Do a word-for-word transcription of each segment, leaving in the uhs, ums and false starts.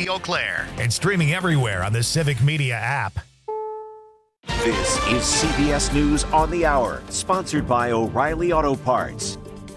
Beatty Eau Claire, and streaming everywhere on the Civic Media app. This is C B S News on the Hour, sponsored by O'Reilly Auto Parts.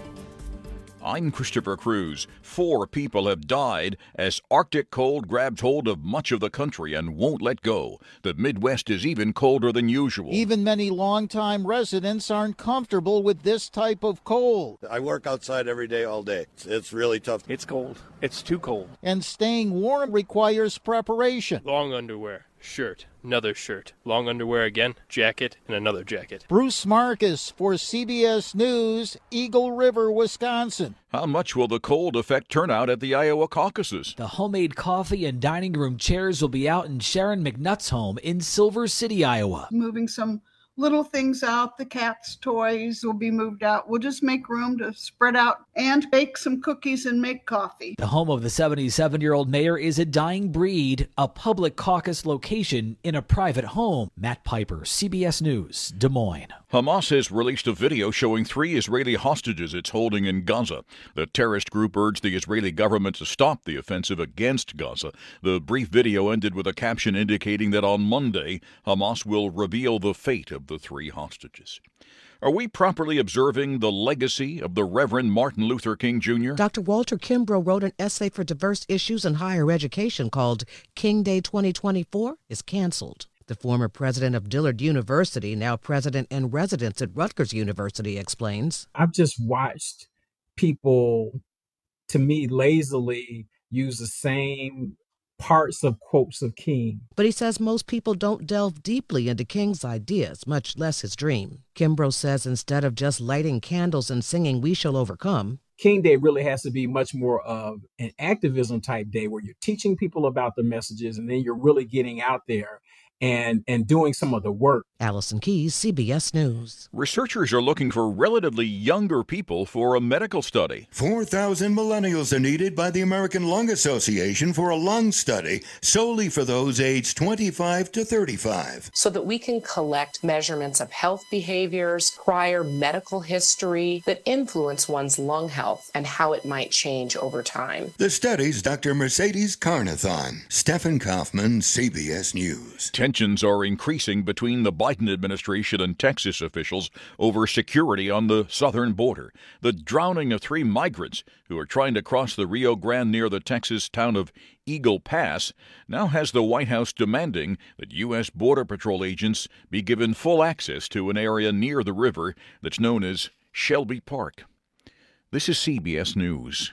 I'm Christopher Cruz. Four people have died as Arctic cold grabbed hold of much of the country and won't let go. The Midwest is even colder than usual. Even many longtime residents aren't comfortable with this type of cold. I work outside every day, all day. It's, it's really tough. It's cold. It's too cold. And staying warm requires preparation. Long underwear, shirt, another shirt, long underwear again, jacket, and another jacket. Bruce Marcus for C B S News, Eagle River, Wisconsin. How much will the cold affect turnout at the Iowa caucuses? The homemade coffee and dining room chairs will be out in Sharon McNutt's home in Silver City, Iowa. Moving some little things out. The cat's toys will be moved out. We'll just make room to spread out and bake some cookies and make coffee. The home of the seventy-seven-year-old mayor is a dying breed, a public caucus location in a private home. Matt Piper, C B S News, Des Moines. Hamas has released a video showing three Israeli hostages it's holding in Gaza. The terrorist group urged the Israeli government to stop the offensive against Gaza. The brief video ended with a caption indicating that on Monday, Hamas will reveal the fate of the three hostages. Are we properly observing the legacy of the Reverend Martin Luther King Junior? Doctor Walter Kimbrough wrote an essay for diverse issues in higher education called King Day twenty twenty-four is canceled. The former president of Dillard University, now president in residence at Rutgers University, explains. I've just watched people, to me, lazily use the same parts of quotes of King. But he says most people don't delve deeply into King's ideas, much less his dream. Kimbrough says instead of just lighting candles and singing We Shall Overcome, King Day really has to be much more of an activism type day where you're teaching people about the messages and then you're really getting out there and and doing some of the work. Allison Keyes, C B S News. Researchers are looking for relatively younger people for a medical study. four thousand millennials are needed by the American Lung Association for a lung study solely for those aged twenty-five to thirty-five. So that we can collect measurements of health behaviors, prior medical history that influence one's lung health and how it might change over time. The study's Doctor Mercedes Carnathon. Stephen Kaufman, C B S News. Tensions are increasing between the Biden administration and Texas officials over security on the southern border. The drowning of three migrants who are trying to cross the Rio Grande near the Texas town of Eagle Pass now has the White House demanding that U S. Border Patrol agents be given full access to an area near the river that's known as Shelby Park. This is C B S News.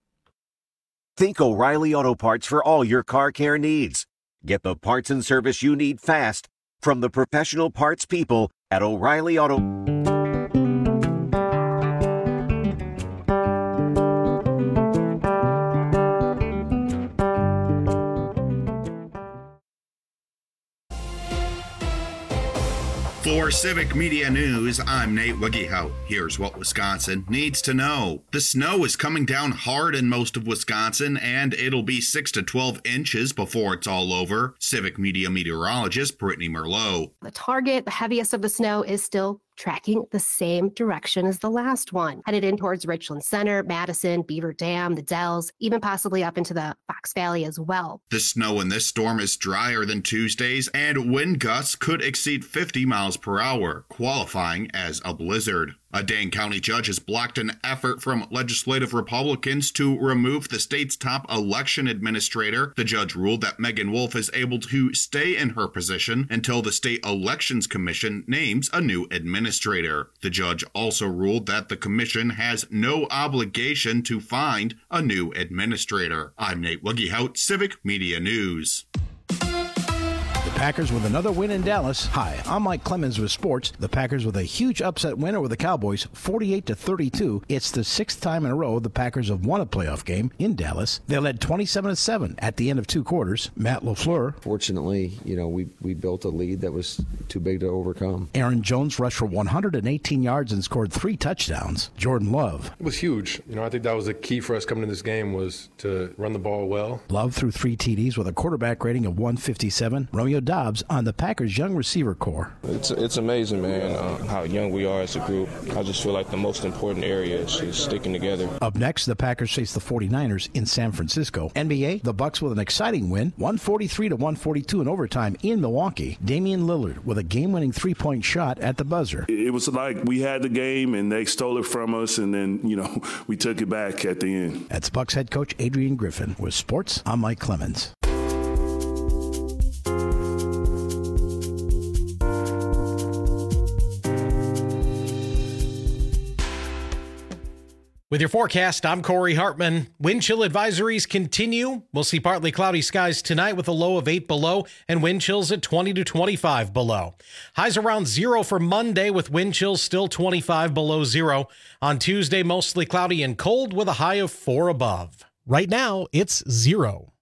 Think O'Reilly Auto Parts for all your car care needs. Get the parts and service you need fast from the professional parts people at O'Reilly Auto. For Civic Media News, I'm Nate Wiggyhout. Here's what Wisconsin needs to know. The snow is coming down hard in most of Wisconsin, and it'll be six to twelve inches before it's all over. Civic Media meteorologist Brittany Merlot. The target, the heaviest of the snow, is still tracking the same direction as the last one, headed in towards Richland Center, Madison, Beaver Dam, the Dells, even possibly up into the Fox Valley as well. The snow in this storm is drier than Tuesday's, and wind gusts could exceed fifty miles per hour, qualifying as a blizzard. A Dane County judge has blocked an effort from legislative Republicans to remove the state's top election administrator. The judge ruled that Megan Wolf is able to stay in her position until the State Elections Commission names a new administrator. The judge also ruled that the commission has no obligation to find a new administrator. I'm Nate Wiggyhout, Civic Media News. Packers with another win in Dallas. Hi, I'm Mike Clemens with sports. The Packers with a huge upset win over the Cowboys, forty-eight to thirty-two. It's the sixth time in a row the Packers have won a playoff game in Dallas. They led twenty-seven to seven at the end of two quarters. Matt LaFleur. Fortunately, you know, we we built a lead that was too big to overcome. Aaron Jones rushed for one hundred eighteen yards and scored three touchdowns. Jordan Love. It was huge. You know, I think that was the key for us coming to this game was to run the ball well. Love threw three T Ds with a quarterback rating of one fifty-seven. Romeo Dobbs on the Packers' young receiver core. It's it's amazing, man, uh, how young we are as a group. I just feel like the most important area is just sticking together. Up next, the Packers face the forty-niners in San Francisco. N B A, the Bucks with an exciting win, one forty-three to one forty-two in overtime in Milwaukee. Damian Lillard with a game-winning three-point shot at the buzzer. It was like we had the game and they stole it from us, and then, you know, we took it back at the end. That's Bucks head coach Adrian Griffin. With sports, I'm Mike Clemens. With your forecast, I'm Corey Hartman. Wind chill advisories continue. We'll see partly cloudy skies tonight with a low of eight below and wind chills at twenty to twenty-five below. Highs around zero for Monday with wind chills still twenty-five below zero. On Tuesday, mostly cloudy and cold with a high of four above. Right now, it's zero.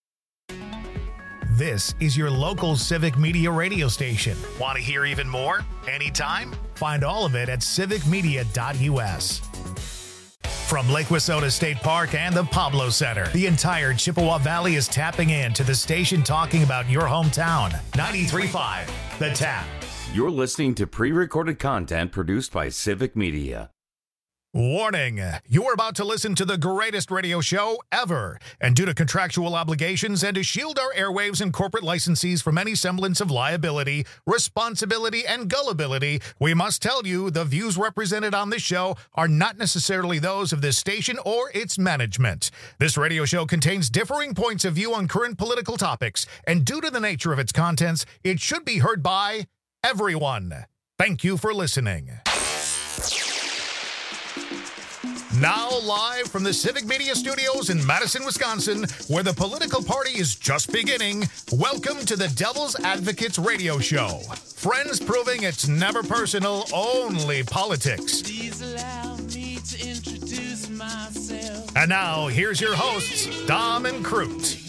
This is your local Civic Media radio station. Want to hear even more? Anytime? Find all of it at civic media dot u s. From Lake Wissota State Park and the Pablo Center, the entire Chippewa Valley is tapping in to the station talking about your hometown. ninety-three point five, The Tap. You're listening to pre-recorded content produced by Civic Media. Warning, you're about to listen to the greatest radio show ever. And due to contractual obligations and to shield our airwaves and corporate licensees from any semblance of liability, responsibility, and gullibility, we must tell you the views represented on this show are not necessarily those of this station or its management. This radio show contains differing points of view on current political topics, and due to the nature of its contents, it should be heard by everyone. Thank you for listening. Now live from the Civic Media Studios in Madison, Wisconsin, where the political party is just beginning, welcome to the Devil's Advocates Radio Show. Friends proving it's never personal, only politics. Please allow me to introduce myself. And now, here's your hosts, Dom and Crute.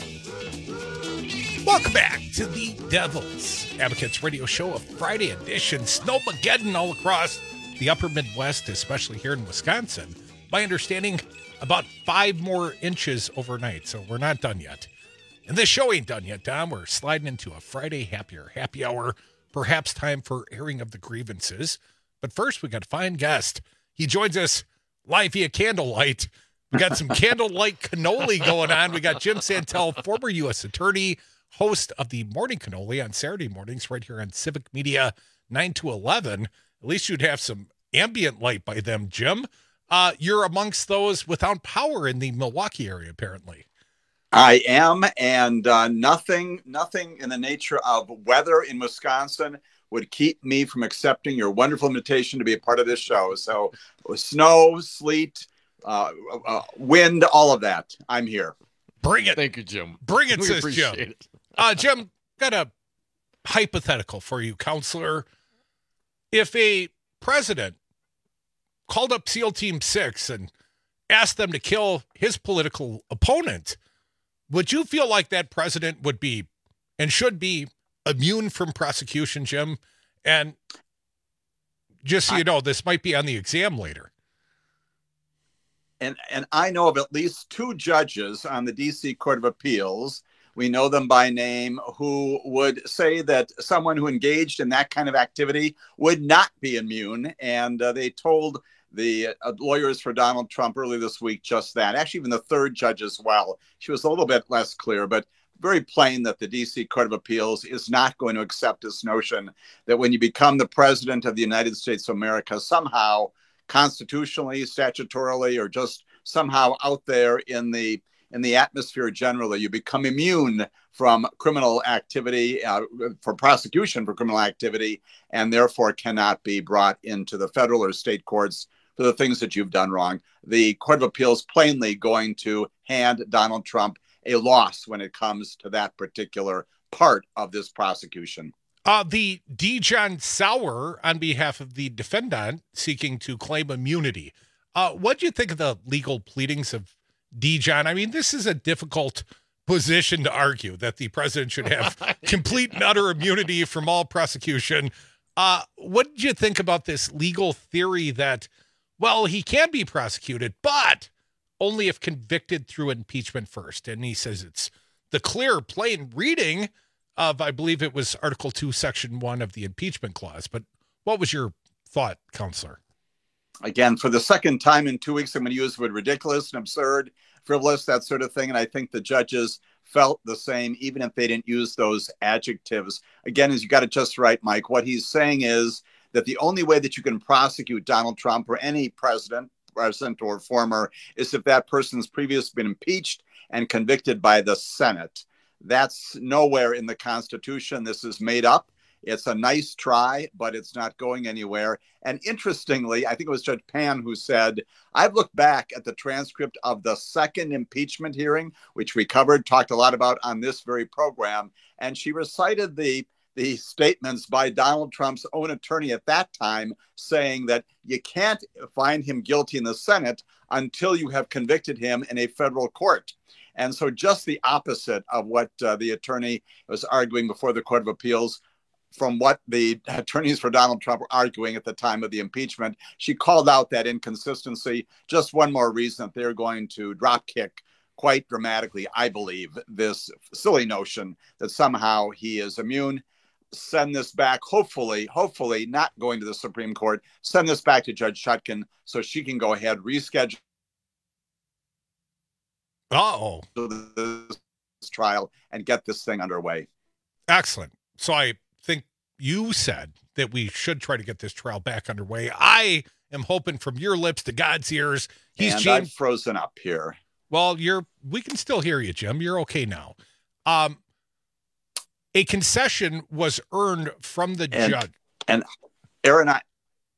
Welcome back to the Devil's Advocates Radio Show, a Friday edition. Snowmageddon all across the upper Midwest, especially here in Wisconsin. My understanding, about five more inches overnight, so we're not done yet. And this show ain't done yet, Dom. We're sliding into a Friday happier happy hour, perhaps time for airing of the grievances. But first, we got a fine guest. He joins us live via candlelight. We got some candlelight cannoli going on. We got Jim Santel, former U S attorney, host of the Morning Cannoli on Saturday mornings right here on Civic Media, nine to eleven. At least you'd have some ambient light by them, Jim. Uh, you're amongst those without power in the Milwaukee area, apparently. I am, and uh, nothing, nothing in the nature of weather in Wisconsin would keep me from accepting your wonderful invitation to be a part of this show. So, snow, sleet, uh, uh, wind, all of that. I'm here. Bring it. Thank you, Jim. Bring it, we says appreciate Jim. It. uh, Jim, got a hypothetical for you, counselor. If a president called up SEAL Team six and asked them to kill his political opponent, would you feel like that president would be and should be immune from prosecution, Jim? And just so you know, this might be on the exam later. And and I know of at least two judges on the D C Court of Appeals, we know them by name, who would say that someone who engaged in that kind of activity would not be immune. And uh, they told the uh, lawyers for Donald Trump earlier this week just that. Actually, even the third judge as well. She was a little bit less clear, but very plain that the D C Court of Appeals is not going to accept this notion that when you become the president of the United States of America, somehow constitutionally, statutorily, or just somehow out there in the in the atmosphere generally, you become immune from criminal activity, uh, for prosecution for criminal activity, and therefore cannot be brought into the federal or state courts for the things that you've done wrong. The Court of Appeals plainly going to hand Donald Trump a loss when it comes to that particular part of this prosecution. Uh, the Dijon Sauer, on behalf of the defendant seeking to claim immunity, uh, what do you think of the legal pleadings of Dijon? I mean, this is a difficult position to argue that the president should have complete and utter immunity from all prosecution. Uh, what did you think about this legal theory that, well, he can be prosecuted, but only if convicted through impeachment first? And he says it's the clear, plain reading of, I believe it was Article two, Section one of the impeachment clause. But what was your thought, Counselor? Again, for the second time in two weeks, I'm going to use the word ridiculous and absurd, frivolous, that sort of thing. And I think the judges felt the same, even if they didn't use those adjectives. Again, as you got it just right, Mike, what he's saying is that the only way that you can prosecute Donald Trump or any president, president or former, is if that person's previously been impeached and convicted by the Senate. That's nowhere in the Constitution. This is made up. It's a nice try, but it's not going anywhere. And interestingly, I think it was Judge Pan who said, I've looked back at the transcript of the second impeachment hearing, which we covered, talked a lot about on this very program. And she recited the, the statements by Donald Trump's own attorney at that time, saying that you can't find him guilty in the Senate until you have convicted him in a federal court. And so just the opposite of what uh, the attorney was arguing before the Court of Appeals from what the attorneys for Donald Trump were arguing at the time of the impeachment. She called out that inconsistency. Just one more reason that they're going to drop kick quite dramatically, I believe, this silly notion that somehow he is immune. Send this back, hopefully, hopefully not going to the Supreme Court, send this back to Judge Chutkan so she can go ahead, reschedule Uh-oh. this trial and get this thing underway. Excellent. So I think you said that we should try to get this trial back underway. I am hoping from your lips to God's ears. He's and James. I've frozen up here. Well, you're. We can still hear you, Jim. You're okay now. Um, a concession was earned from the and, judge. And Aaron, I.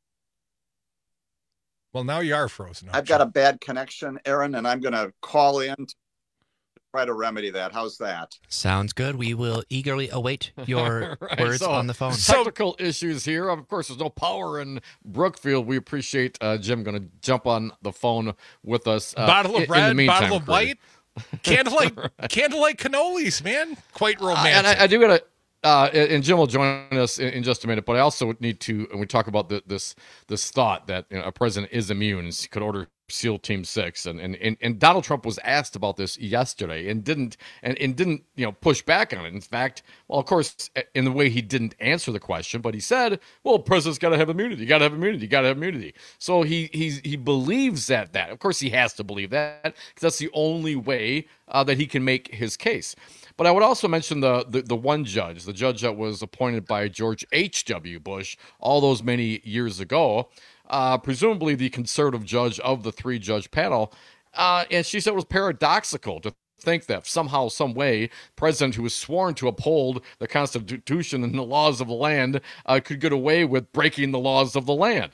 Well, now you are frozen. I've got a bad connection, Aaron, and I'm going to call in to try to remedy that. How's that? Sounds good. We will eagerly await your right, words so, on the phone. Technical so, issues here. Of course, there's no power in Brookfield. We appreciate uh, Jim going to jump on the phone with us. Uh, bottle of in, red, in the meantime, bottle of white, candlelight, right. candlelight cannolis, man. Quite romantic. Uh, and I, I do got to. Uh, and Jim will join us in, in just a minute, but I also need to, and we talk about the, this this thought that you know, a president is immune and could order SEAL Team Six, and, and and and Donald Trump was asked about this yesterday and didn't and, and didn't you know push back on it. In fact, well, of course, in the way he didn't answer the question, but he said, "Well, president's got to have immunity. You got to have immunity. You got to have immunity." So he he he believes that that of course he has to believe that because that's the only way uh, that he can make his case. But I would also mention the, the the one judge, the judge that was appointed by George H W. Bush all those many years ago, uh, presumably the conservative judge of the three-judge panel. Uh, and she said it was paradoxical to think that somehow, some way, president who was sworn to uphold the Constitution and the laws of the land uh, could get away with breaking the laws of the land.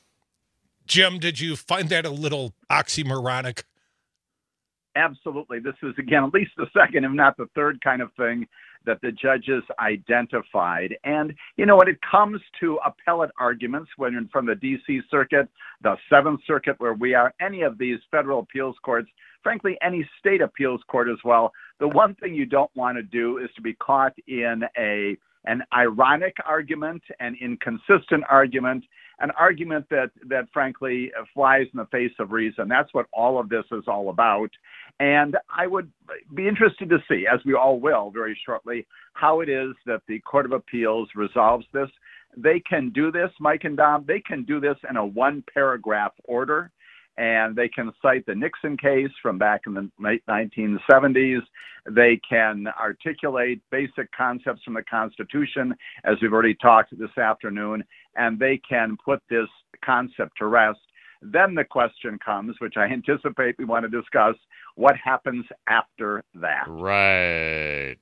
Jim, did you find that a little oxymoronic? Absolutely. This is, again, at least the second, if not the third kind of thing that the judges identified. And, you know, when it comes to appellate arguments, when you're from the D C Circuit, the Seventh Circuit, where we are, any of these federal appeals courts, frankly, any state appeals court as well, the one thing you don't want to do is to be caught in a an ironic argument, an inconsistent argument, an argument that, that frankly flies in the face of reason. That's what all of this is all about. And I would be interested to see, as we all will very shortly, how it is that the Court of Appeals resolves this. They can do this, Mike and Dom, they can do this in a one-paragraph order. And they can cite the Nixon case from back in the late nineteen seventies. They can articulate basic concepts from the Constitution, as we've already talked this afternoon, and they can put this concept to rest. Then the question comes, which I anticipate we want to discuss, what happens after that? Right.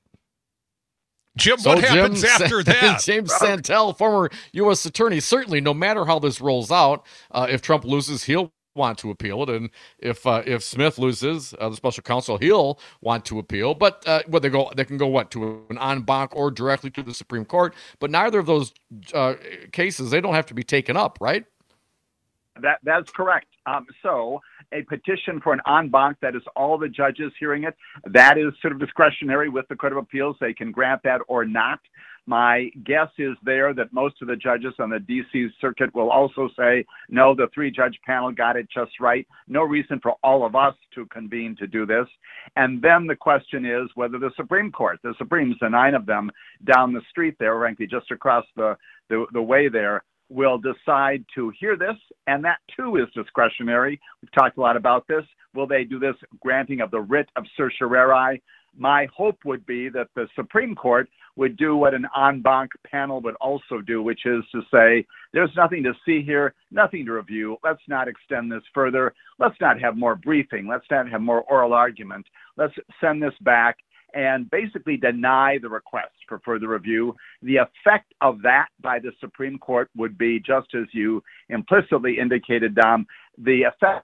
Jim, so what happens Jim, after that? James Santel, former U S attorney, certainly no matter how this rolls out, uh, if Trump loses, he'll want to appeal it, and if uh, if Smith loses, uh, the special counsel, he'll want to appeal. But uh, what they go, they can go what to an en banc or directly to the Supreme Court. But neither of those uh, cases, they don't have to be taken up, right? That that's correct. Um, so a petition for an en banc, that is all the judges hearing it, that is sort of discretionary with the Court of Appeals. They can grant that or not. My guess is there that most of the judges on the D C circuit will also say, no, the three-judge panel got it just right. No reason for all of us to convene to do this. And then the question is whether the Supreme Court, the Supremes, the nine of them down the street there, frankly, just across the, the, the way there, will decide to hear this, and that too is discretionary. We've talked a lot about this. Will they do this granting of the writ of certiorari? My hope would be that the Supreme Court would do what an en banc panel would also do, which is to say, there's nothing to see here, nothing to review. Let's not extend this further. Let's not have more briefing. Let's not have more oral argument. Let's send this back and basically deny the request for further review. The effect of that by the Supreme Court would be, just as you implicitly indicated, Dom, the effect.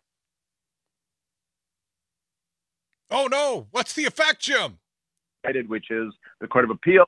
Oh, no. What's the effect, Jim? Which is the Court of Appeals,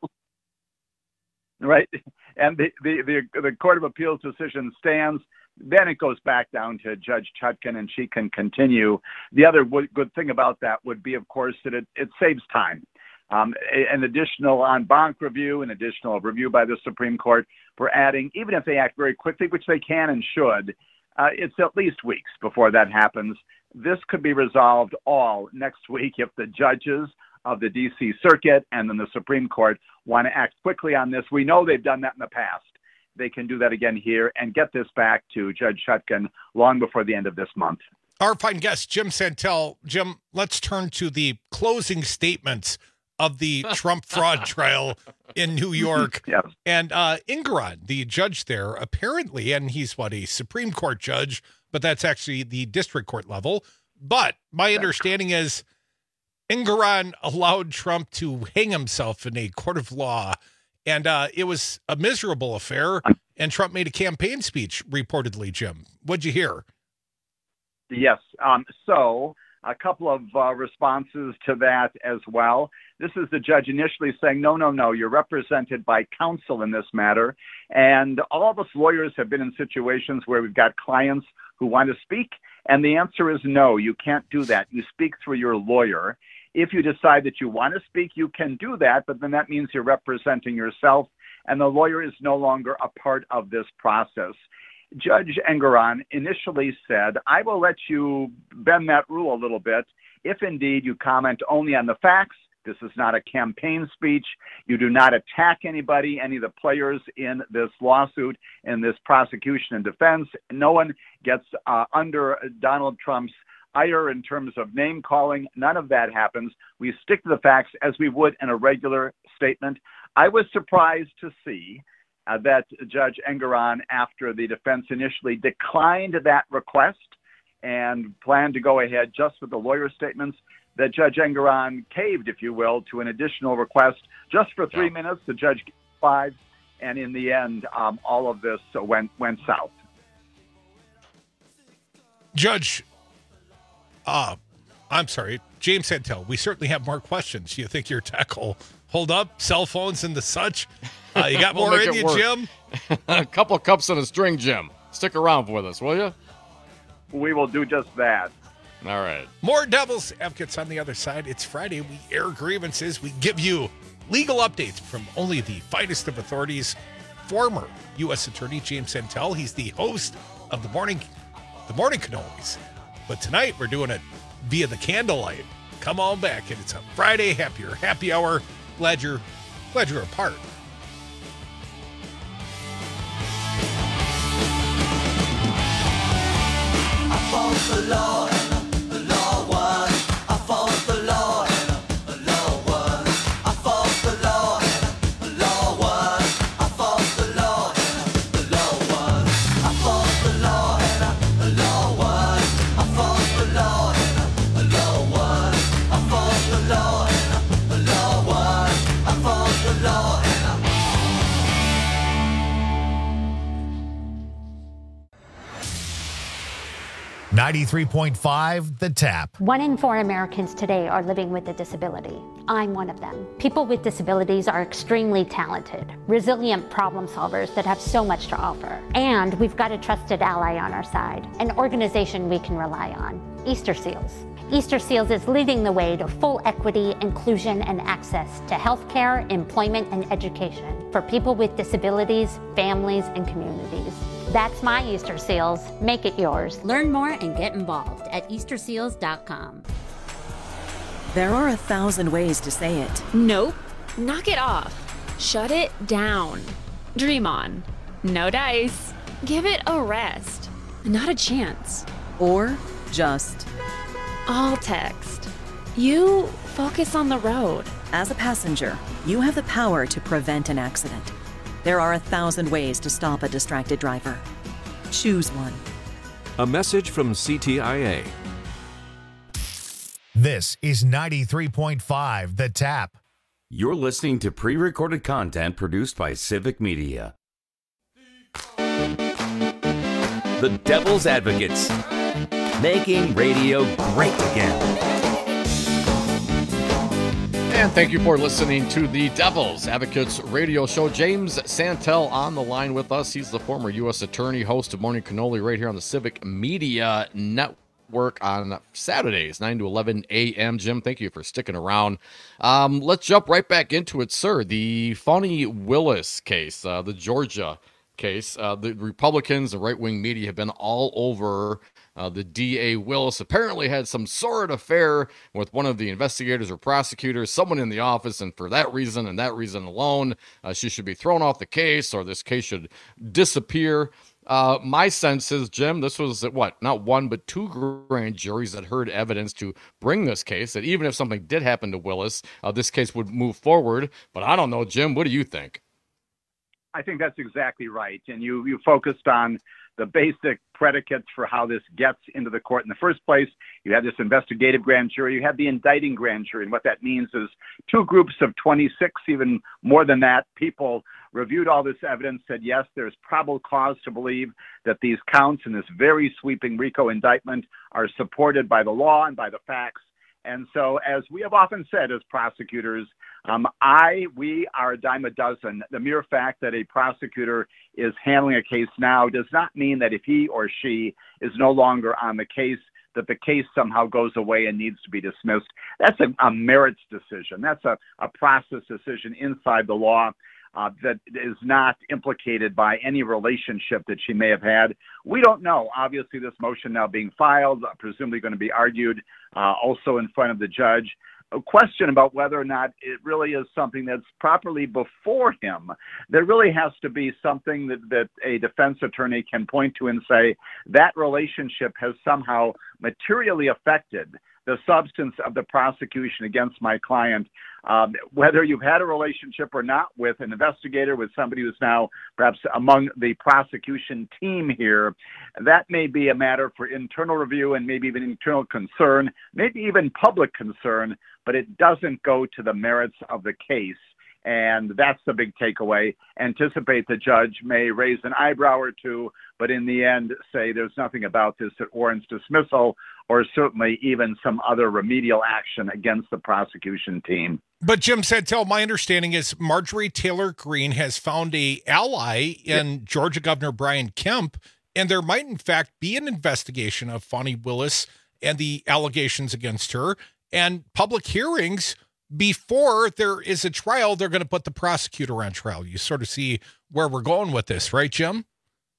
right? And the, the, the, the Court of Appeals decision stands. Then it goes back down to Judge Chutkan, and she can continue. The other w- good thing about that would be, of course, that it, it saves time. Um, an additional en banc review, an additional review by the Supreme Court for adding, even if they act very quickly, which they can and should, uh, it's at least weeks before that happens. This could be resolved all next week if the judges of the D C Circuit and then the Supreme Court want to act quickly on this. We know they've done that in the past. They can do that again here and get this back to Judge Chutkan long before the end of this month. Our fine guest, Jim Santel. Jim, let's turn to the closing statements of the Trump fraud trial in New York. Yes. And uh, Engoron, the judge there, apparently, and he's what, a Supreme Court judge, but that's actually the district court level. But my understanding is Engoron allowed Trump to hang himself in a court of law. And uh, it was a miserable affair, and Trump made a campaign speech, reportedly, Jim. What'd you hear? Yes. Um, so a couple of uh, responses to that as well. This is the judge initially saying, no, no, no, you're represented by counsel in this matter. And all of us lawyers have been in situations where we've got clients who want to speak, and the answer is no, you can't do that. You speak through your lawyer. If you decide that you want to speak, you can do that, but then that means you're representing yourself, and the lawyer is no longer a part of this process. Judge Engoron initially said, I will let you bend that rule a little bit if indeed you comment only on the facts. This is not a campaign speech. You do not attack anybody, any of the players in this lawsuit, in this prosecution and defense. No one gets uh, under Donald Trump's ire in terms of name calling. None of that happens. We stick to the facts as we would in a regular statement. I was surprised to see uh, that Judge Engoron, after the defense initially declined that request and planned to go ahead just with the lawyer statements, that Judge Engoron caved, if you will, to an additional request just for three yeah. minutes. The judge gave five, and in the end, um, all of this went went south. Judge, uh, I'm sorry, James Santel, we certainly have more questions. You think your tech will hold up? Cell phones and the such? Uh, you got we'll more in you, work. Jim? A couple cups on a string, Jim. Stick around with us, will you? We will do just that. All right. More Devil's Advocates on the other side. It's Friday. We air grievances. We give you legal updates from only the finest of authorities. Former U S Attorney James Santel. He's the host of the morning, the morning cannolis. But tonight we're doing it via the candlelight. Come on back, and it's a Friday happier happy hour. Glad you're glad you're a part. I fought the Lord. ninety-three point five The Tap. One in four Americans today are living with a disability. I'm one of them. People with disabilities are extremely talented, resilient problem solvers that have so much to offer. And we've got a trusted ally on our side, an organization we can rely on. Easter Seals. Easter Seals is leading the way to full equity, inclusion, and access to healthcare, employment, and education for people with disabilities, families, and communities. That's my Easter Seals. Make it yours. Learn more and get involved at easter seals dot com. There are a thousand ways to say it. Nope. Knock it off. Shut it down. Dream on. No dice. Give it a rest. Not a chance. Or just all text. You focus on the road. As a passenger, you have the power to prevent an accident. There are a thousand ways to stop a distracted driver. Choose one. A message from C T I A. This is ninety-three point five The Tap. You're listening to pre-recorded content produced by Civic Media. The Devil's Advocates. Making radio great again. And thank you for listening to the Devil's Advocates radio show. James Santel on the line with us. He's the former U S attorney, host of Morning Cannoli right here on the Civic Media Network on Saturdays, nine to eleven a.m. Jim, thank you for sticking around. Um, let's jump right back into it, sir. The Fani Willis case, uh, the Georgia case. Uh, the Republicans and right-wing media have been all over Uh, the D A Willis apparently had some sordid affair with one of the investigators or prosecutors, someone in the office, and for that reason and that reason alone, uh, she should be thrown off the case or this case should disappear. Uh, my sense is, Jim, this was, what, not one but two grand juries that heard evidence to bring this case, that even if something did happen to Willis, uh, this case would move forward. But I don't know, Jim, what do you think? I think that's exactly right. And you, you focused on the basic predicates for how this gets into the court in the first place. You have this investigative grand jury, you have the indicting grand jury. And what that means is two groups of twenty-six, even more than that, people reviewed all this evidence, said, yes, there's probable cause to believe that these counts in this very sweeping RICO indictment are supported by the law and by the facts. And so, as we have often said as prosecutors, um, I, we are a dime a dozen. The mere fact that a prosecutor is handling a case now does not mean that if he or she is no longer on the case, that the case somehow goes away and needs to be dismissed. That's a, a merits decision. That's a, a process decision inside the law. Uh, that is not implicated by any relationship that she may have had. We don't know. Obviously, this motion now being filed, uh, presumably going to be argued uh, also in front of the judge. A question about whether or not it really is something that's properly before him. There really has to be something that, that a defense attorney can point to and say that relationship has somehow materially affected the substance of the prosecution against my client. Um, whether you've had a relationship or not with an investigator, with somebody who's now perhaps among the prosecution team here, that may be a matter for internal review and maybe even internal concern, maybe even public concern, but it doesn't go to the merits of the case. And that's the big takeaway. Anticipate the judge may raise an eyebrow or two, but in the end say there's nothing about this that warrants dismissal or certainly even some other remedial action against the prosecution team. But Jim Santel, my understanding is Marjorie Taylor Greene has found a ally in yeah. Georgia Governor Brian Kemp, and there might in fact be an investigation of Fani Willis and the allegations against her and public hearings. Before there is a trial, they're going to put the prosecutor on trial. You sort of see where we're going with this, right, Jim?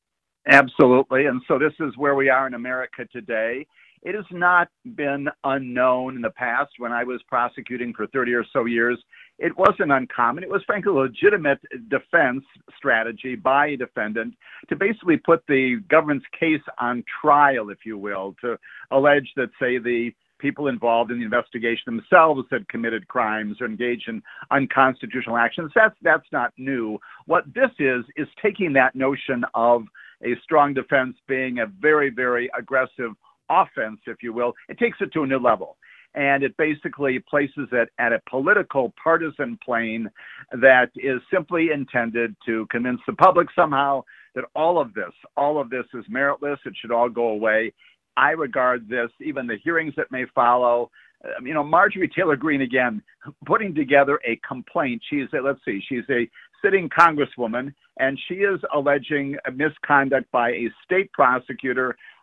Absolutely. And so this is where we are in America today. It has not been unknown in the past. When I was prosecuting for thirty or so years, it wasn't uncommon. It was frankly a legitimate defense strategy by a defendant to basically put the government's case on trial, if you will, to allege that, say, the people involved in the investigation themselves had committed crimes or engaged in unconstitutional actions. That's that's not new. What this is, is taking that notion of a strong defense being a very, very aggressive offense, if you will, it takes it to a new level. And it basically places it at a political partisan plane that is simply intended to convince the public somehow that all of this, all of this is meritless. It should all go away. I regard this, even the hearings that may follow, um, you know, Marjorie Taylor Greene, again, putting together a complaint. She's a, let's see, she's a sitting congresswoman, and she is alleging a misconduct by a state prosecutor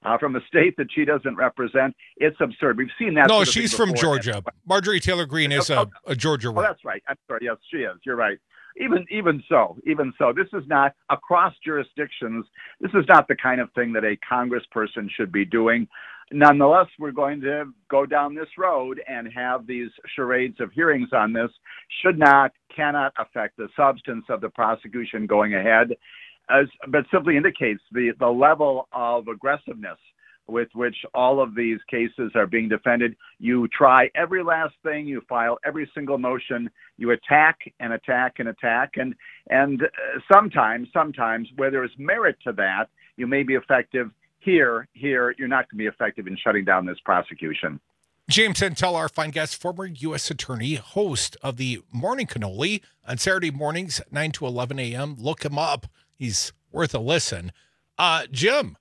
uh, from a state that she doesn't represent. It's absurd. We've seen that. No, sort of she's thing from before. Georgia. Marjorie Taylor Greene is a, a Georgia Oh, woman. that's right. I'm sorry. Yes, she is. You're right. Even even so, even so, this is not across jurisdictions. This is not the kind of thing that a congressperson should be doing. Nonetheless, we're going to go down this road and have these charades of hearings on this. Should not, cannot affect the substance of the prosecution going ahead, as, but simply indicates the, the level of aggressiveness with which all of these cases are being defended. You try every last thing, you file every single motion, you attack and attack and attack, and and uh, sometimes, sometimes where there is merit to that, you may be effective. Here, here, you're not going to be effective in shutting down this prosecution. James Santel, our fine guest, former U S attorney, host of the Morning Cannoli on Saturday mornings, nine to eleven a.m. Look him up. He's worth a listen. Uh, Jim,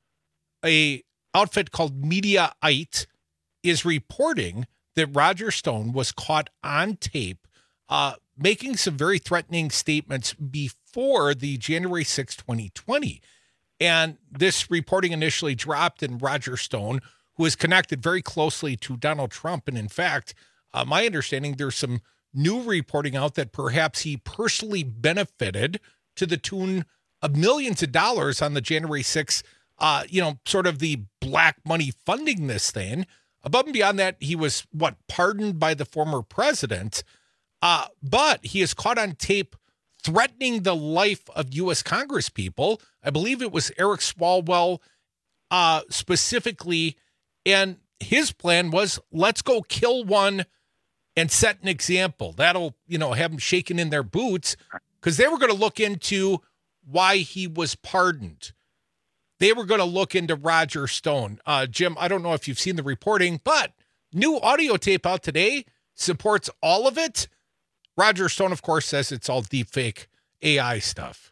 a outfit called Mediaite is reporting that Roger Stone was caught on tape uh, making some very threatening statements before the January sixth, twenty twenty. And this reporting initially dropped, and Roger Stone, who is connected very closely to Donald Trump, and in fact, uh, my understanding, there's some new reporting out that perhaps he personally benefited to the tune of millions of dollars on the January sixth, uh, you know, sort of the black money funding this thing. Above and beyond that, he was, what, pardoned by the former president, uh, but he is caught on tape threatening the life of U S Congress people. I believe it was Eric Swalwell uh, specifically, and his plan was, let's go kill one and set an example. That'll, you know, have them shaking in their boots, because they were going to look into why he was pardoned. They were going to look into Roger Stone. Uh, Jim, I don't know if you've seen the reporting, but new audio tape out today supports all of it. Roger Stone, of course, says it's all deepfake A I stuff.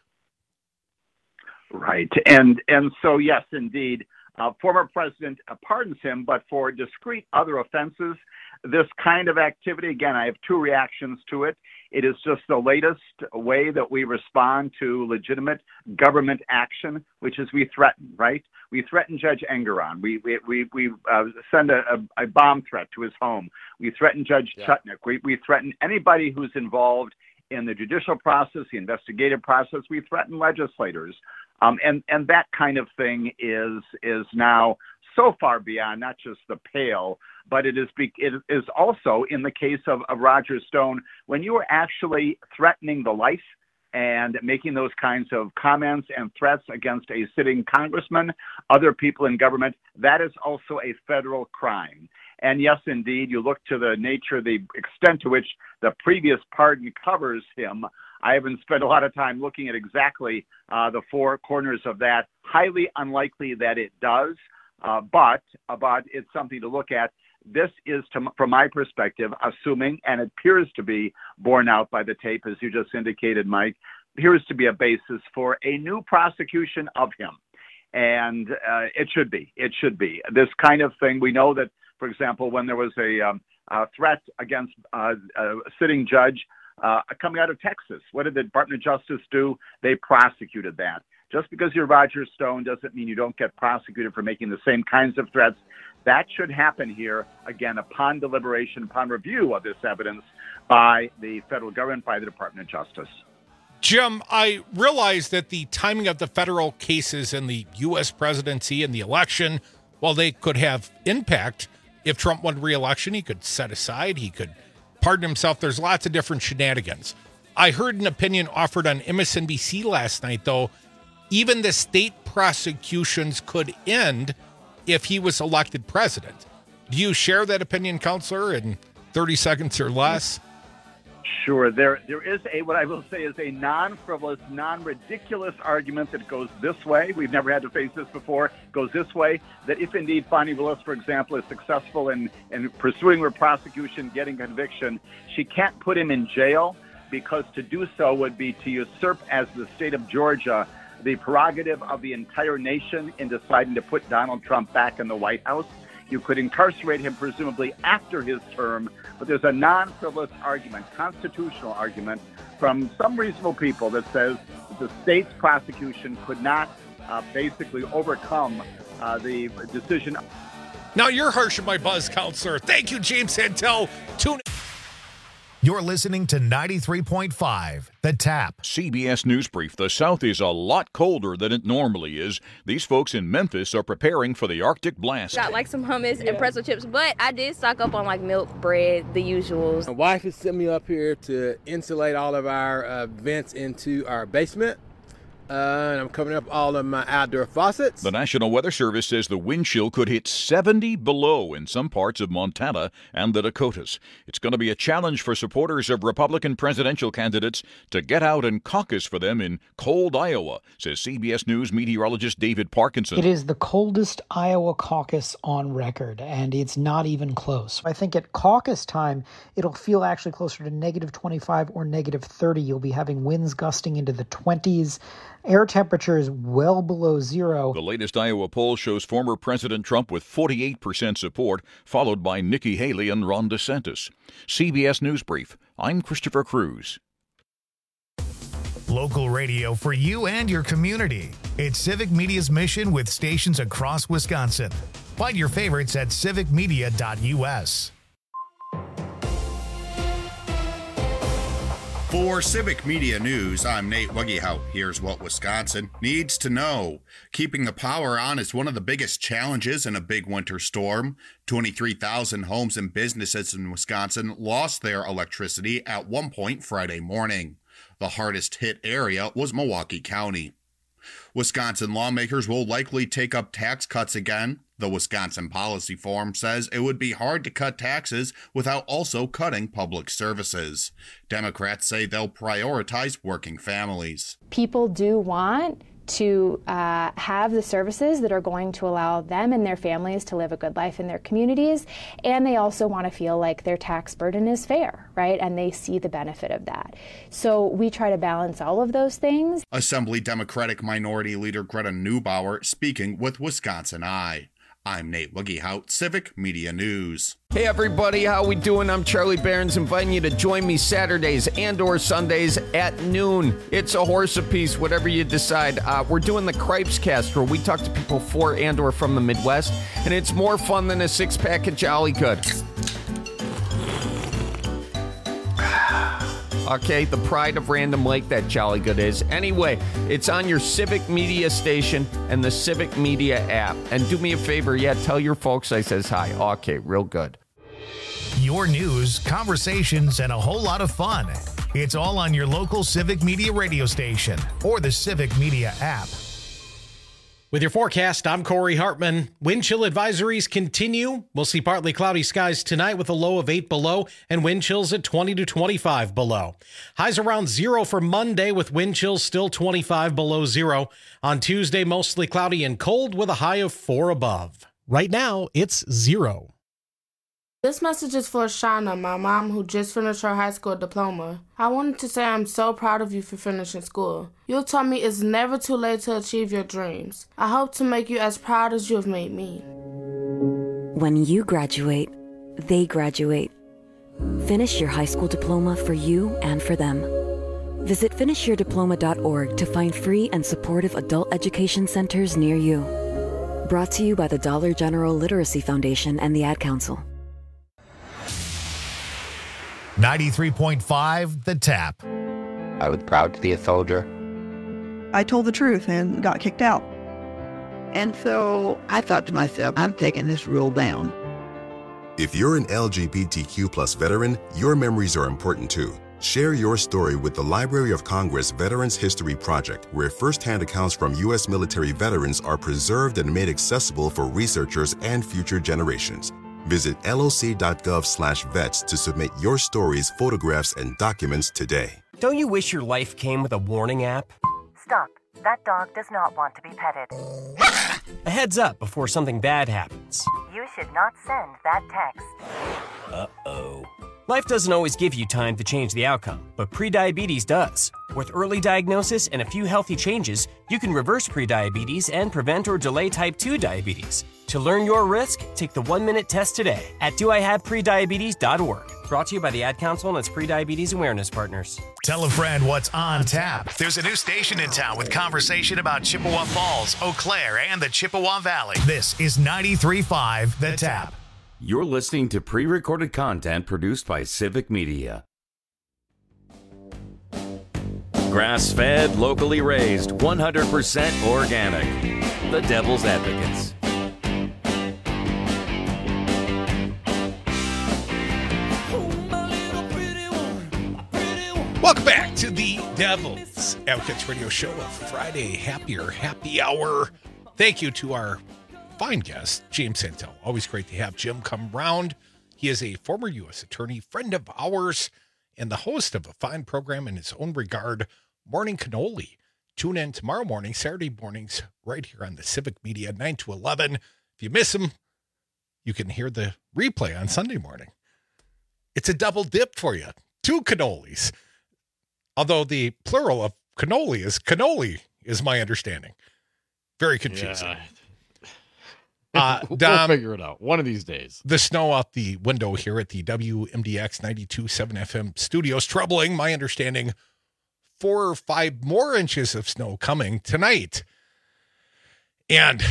Right. And and so, yes, indeed, uh, former president uh, pardons him, but for discrete other offenses, this kind of activity, again, I have two reactions to it. It is just the latest way that we respond to legitimate government action, which is we threaten, right? We threaten Judge Engoron. We we we, we uh, send a, a, a bomb threat to his home. We threaten Judge yeah. Chutnick. We, we threaten anybody who's involved in the judicial process, the investigative process. We threaten legislators. Um, and, and that kind of thing is is now so far beyond not just the pale, but it is be, it is also in the case of, of Roger Stone, when you are actually threatening the life and making those kinds of comments and threats against a sitting congressman, other people in government, that is also a federal crime. And yes, indeed, you look to the nature, the extent to which the previous pardon covers him. I haven't spent a lot of time looking at exactly uh, the four corners of that. Highly unlikely that it does, uh, but, uh, but it's something to look at. This is, to, from my perspective, assuming, and it appears to be borne out by the tape, as you just indicated, Mike, appears to be a basis for a new prosecution of him. And uh, it should be. It should be. This kind of thing, we know that, for example, when there was a, um, a threat against uh, a sitting judge uh, coming out of Texas, what did the Department of Justice do? They prosecuted that. Just because you're Roger Stone doesn't mean you don't get prosecuted for making the same kinds of threats. That should happen here, again, upon deliberation, upon review of this evidence by the federal government, by the Department of Justice. Jim, I realize that the timing of the federal cases and the U S presidency and the election, while they could have impact, if Trump won re-election, he could set aside, he could pardon himself. There's lots of different shenanigans. I heard an opinion offered on M S N B C last night, though. Even the state prosecutions could end if he was elected president. Do you share that opinion, Counselor, in thirty seconds or less? Sure. There, there is a, what I will say is a non-frivolous, non-ridiculous argument that goes this way. We've never had to face this before. Goes this way, that if indeed Fani Willis, for example, is successful in, in pursuing her prosecution, getting conviction, she can't put him in jail, because to do so would be to usurp, as the state of Georgia, the prerogative of the entire nation in deciding to put Donald Trump back in the White House. You could incarcerate him presumably after his term, but there's a non-frivolous argument, constitutional argument, from some reasonable people that says that the state's prosecution could not uh, basically overcome uh, the decision. Now you're harshing my buzz, counselor. Thank you, James Santel. Tune in. You're listening to ninety-three point five, The Tap. C B S News Brief. The South is a lot colder than it normally is. These folks in Memphis are preparing for the Arctic blast. Got like some hummus yeah. and pretzel chips, but I did stock up on like milk, bread, the usuals. My wife has sent me up here to insulate all of our uh, vents into our basement. Uh, and I'm covering up all of my outdoor faucets. The National Weather Service says the wind chill could hit seventy below in some parts of Montana and the Dakotas. It's going to be a challenge for supporters of Republican presidential candidates to get out and caucus for them in cold Iowa, says C B S News meteorologist David Parkinson. It is the coldest Iowa caucus on record, and it's not even close. I think at caucus time, it'll feel actually closer to negative twenty-five or negative thirty. You'll be having winds gusting into the twenties. Air temperature is well below zero. The latest Iowa poll shows former President Trump with forty-eight percent support, followed by Nikki Haley and Ron DeSantis. C B S News Brief. I'm Christopher Cruz. Local radio for you and your community. It's Civic Media's mission with stations across Wisconsin. Find your favorites at civic media dot u s. For Civic Media News, I'm Nate Wuggehout. Here's what Wisconsin needs to know. Keeping the power on is one of the biggest challenges in a big winter storm. twenty-three thousand homes and businesses in Wisconsin lost their electricity at one point Friday morning. The hardest hit area was Milwaukee County. Wisconsin lawmakers will likely take up tax cuts again. The Wisconsin Policy Forum says it would be hard to cut taxes without also cutting public services. Democrats say they'll prioritize working families. People do want to uh, have the services that are going to allow them and their families to live a good life in their communities, and they also want to feel like their tax burden is fair, right? And they see the benefit of that. So we try to balance all of those things. Assembly Democratic Minority Leader Greta Neubauer speaking with Wisconsin Eye. I'm Nate Wuggehout, Civic Media News. Hey everybody, how we doing? I'm Charlie Barons, inviting you to join me Saturdays and or Sundays at noon. It's a horse apiece, whatever you decide. Uh, we're doing the Cripes Cast, where we talk to people for and or from the Midwest, and it's more fun than a six-pack of Jolly Good. Okay, the pride of Random Lake, that Jolly Good is. Anyway, it's on your Civic Media station and the Civic Media app. And do me a favor, yeah, tell your folks I says hi. Okay, real good. Your news, conversations, and a whole lot of fun. It's all on your local Civic Media radio station or the Civic Media app. With your forecast, I'm Corey Hartman. Wind chill advisories continue. We'll see partly cloudy skies tonight with a low of eight below and wind chills at twenty to twenty-five below. Highs around zero for Monday with wind chills still twenty-five below zero. On Tuesday, mostly cloudy and cold with a high of four above. Right now, it's zero. This message is for Shauna, my mom who just finished her high school diploma. I wanted to say I'm so proud of you for finishing school. You taught me it's never too late to achieve your dreams. I hope to make you as proud as you have made me. When you graduate, they graduate. Finish your high school diploma for you and for them. Visit finish your diploma dot org to find free and supportive adult education centers near you. Brought to you by the Dollar General Literacy Foundation and the Ad Council. ninety-three point five, The Tap. I was proud to be a soldier. I told the truth and got kicked out. And so I thought to myself, I'm taking this rule down. If you're an L G B T Q plus veteran, your memories are important too. Share your story with the Library of Congress Veterans History Project, where firsthand accounts from U S military veterans are preserved and made accessible for researchers and future generations. Visit L O C dot gov slash vets to submit your stories, photographs, and documents today. Don't you wish your life came with a warning app? Stop. That dog does not want to be petted. A heads up before something bad happens. You should not send that text. Uh-oh. Life doesn't always give you time to change the outcome, but prediabetes does. With early diagnosis and a few healthy changes, you can reverse prediabetes and prevent or delay type two diabetes. To learn your risk, take the one-minute test today at do I have prediabetes dot org. Brought to you by the Ad Council and its pre-diabetes awareness partners. Tell a friend what's on tap. There's a new station in town with conversation about Chippewa Falls, Eau Claire, and the Chippewa Valley. This is ninety-three point five The Tap. You're listening to pre-recorded content produced by Civic Media. Grass-fed, locally raised, one hundred percent organic. The Devil's Advocates. Welcome back to the Devil's Advocates Radio Show of Friday Happier Happy Hour. Thank you to our fine guest, James Santel. Always great to have Jim come round. He is a former U S attorney, friend of ours, and the host of a fine program in his own regard, Morning Cannoli. Tune in tomorrow morning, Saturday mornings, right here on the Civic Media, nine to eleven. If you miss him, you can hear the replay on Sunday morning. It's a double dip for you. Two cannolis. Although the plural of cannoli is cannoli, is my understanding. Very confusing. Yeah. Uh, we'll Dom, figure it out one of these days. The snow out the window here at the W M D X ninety-two point seven F M studios, troubling, my understanding, four or five more inches of snow coming tonight. And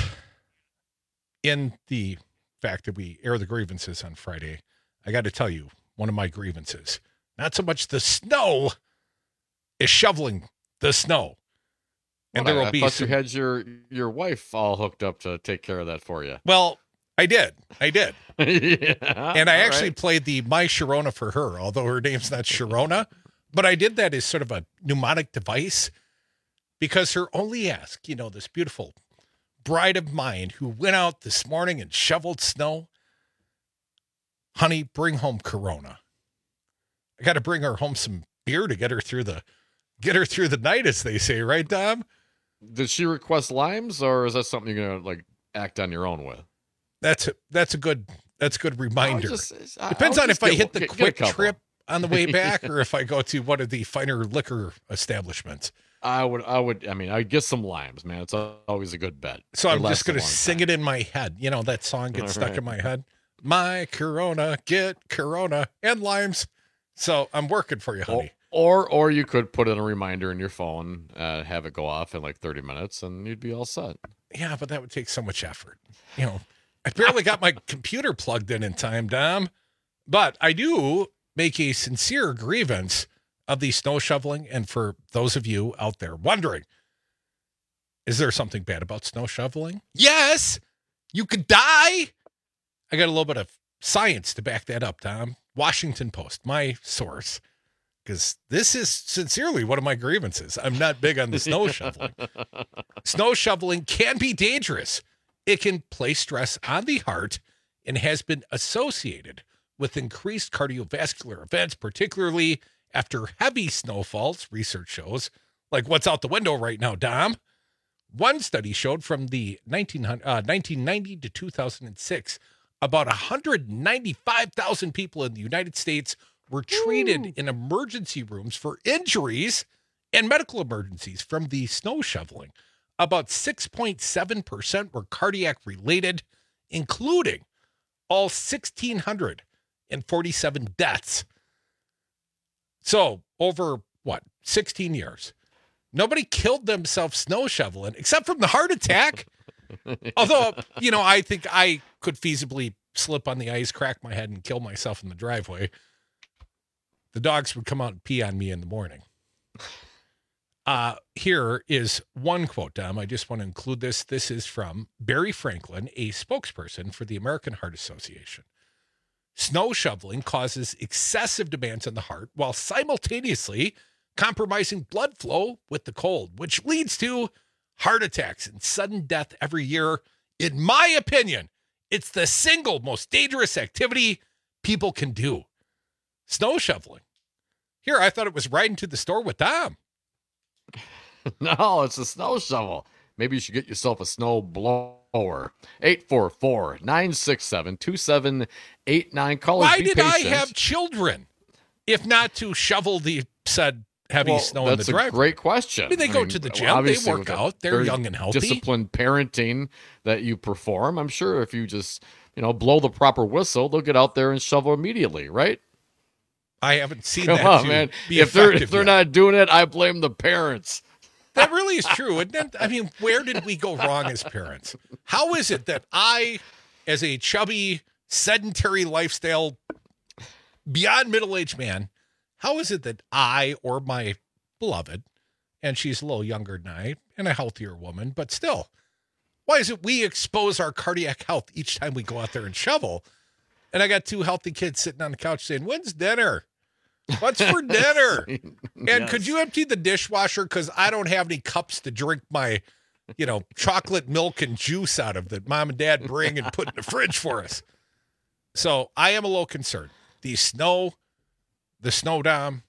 in the fact that we air the grievances on Friday, I got to tell you, one of my grievances, not so much the snow, is shoveling the snow. And Well, there I, will I be thought some, you had your your wife all hooked up to take care of that for you. well, I did. I did. Yeah, and I all actually right. played the My Sharona for her, although her name's not Sharona. But I did that as sort of a mnemonic device because her only ask, you know, this beautiful bride of mine who went out this morning and shoveled snow, honey, bring home Corona. I got to bring her home some beer to get her through the get her through the night, as they say, right, Dom? Did she request limes, or is that something you're gonna like act on your own with? That's a, that's a good that's a good reminder. just- I- Depends I on would if just I get- hit the get- get a quick couple. trip on the way back or if I go to one of the finer liquor establishments. I would, I would, I mean, I'd get some limes, man. It's always a good bet. So It I'm lasts just a going to long sing it in my head. You know, that song gets All stuck right. in my head. My Corona, get Corona and limes. So I'm working for you, honey. Or, or you could put in a reminder in your phone, uh, have it go off in like thirty minutes, and you'd be all set. Yeah, but that would take so much effort. You know, I barely got my computer plugged in in time, Dom. But I do make a sincere grievance of the snow shoveling. And for those of you out there wondering, is there something bad about snow shoveling? Yes, you could die. I got a little bit of science to back that up, Dom. Washington Post, my source. Because this is sincerely one of my grievances. I'm not big on the snow shoveling. Snow shoveling can be dangerous. It can place stress on the heart and has been associated with increased cardiovascular events, particularly after heavy snowfalls, research shows, like what's out the window right now, Dom. One study showed from the nineteen ninety to two thousand six, about one hundred ninety-five thousand people in the United States were treated Ooh. in emergency rooms for injuries and medical emergencies from the snow shoveling. About six point seven percent were cardiac related, including all one thousand six hundred forty-seven deaths. So over what, sixteen years, nobody killed themselves snow shoveling except from the heart attack. Although, you know, I think I could feasibly slip on the ice, crack my head, and kill myself in the driveway. The dogs would come out and pee on me in the morning. Uh, here is one quote, Dom. I just want to include this. This is from Barry Franklin, a spokesperson for the American Heart Association. Snow shoveling causes excessive demands on the heart while simultaneously compromising blood flow with the cold, which leads to heart attacks and sudden death every year. In my opinion, it's the single most dangerous activity people can do. Snow shoveling. Here, I thought it was riding to the store with Dom. No, it's a snow shovel. Maybe you should get yourself a snow blower. eight four four, nine six seven, two seven eight nine. Call us. Why Be did patient. I have children if not to shovel the said heavy Well, snow in the that's a driveway? great question. I mean, they I go mean, to the well, gym, they obviously work with a out, they're very young and healthy. Disciplined parenting that you perform. I'm sure if you just, you know, blow the proper whistle, they'll get out there and shovel immediately, right? I haven't seen Come that. on, to man. Be If they're if effective they're yet. not doing it, I blame the parents. That really is true. And then, I mean, where did we go wrong as parents? How is it that I, as a chubby, sedentary lifestyle, beyond middle-aged man, how is it that I or my beloved, and she's a little younger than I, and a healthier woman, but still, why is it we expose our cardiac health each time we go out there and shovel? And I got two healthy kids sitting on the couch saying, when's dinner? What's for dinner? And Yes. could you empty the dishwasher? Because I don't have any cups to drink my, you know, chocolate milk and juice out of that mom and dad bring and put in the fridge for us. So I am a little concerned. The snow, the snow dome,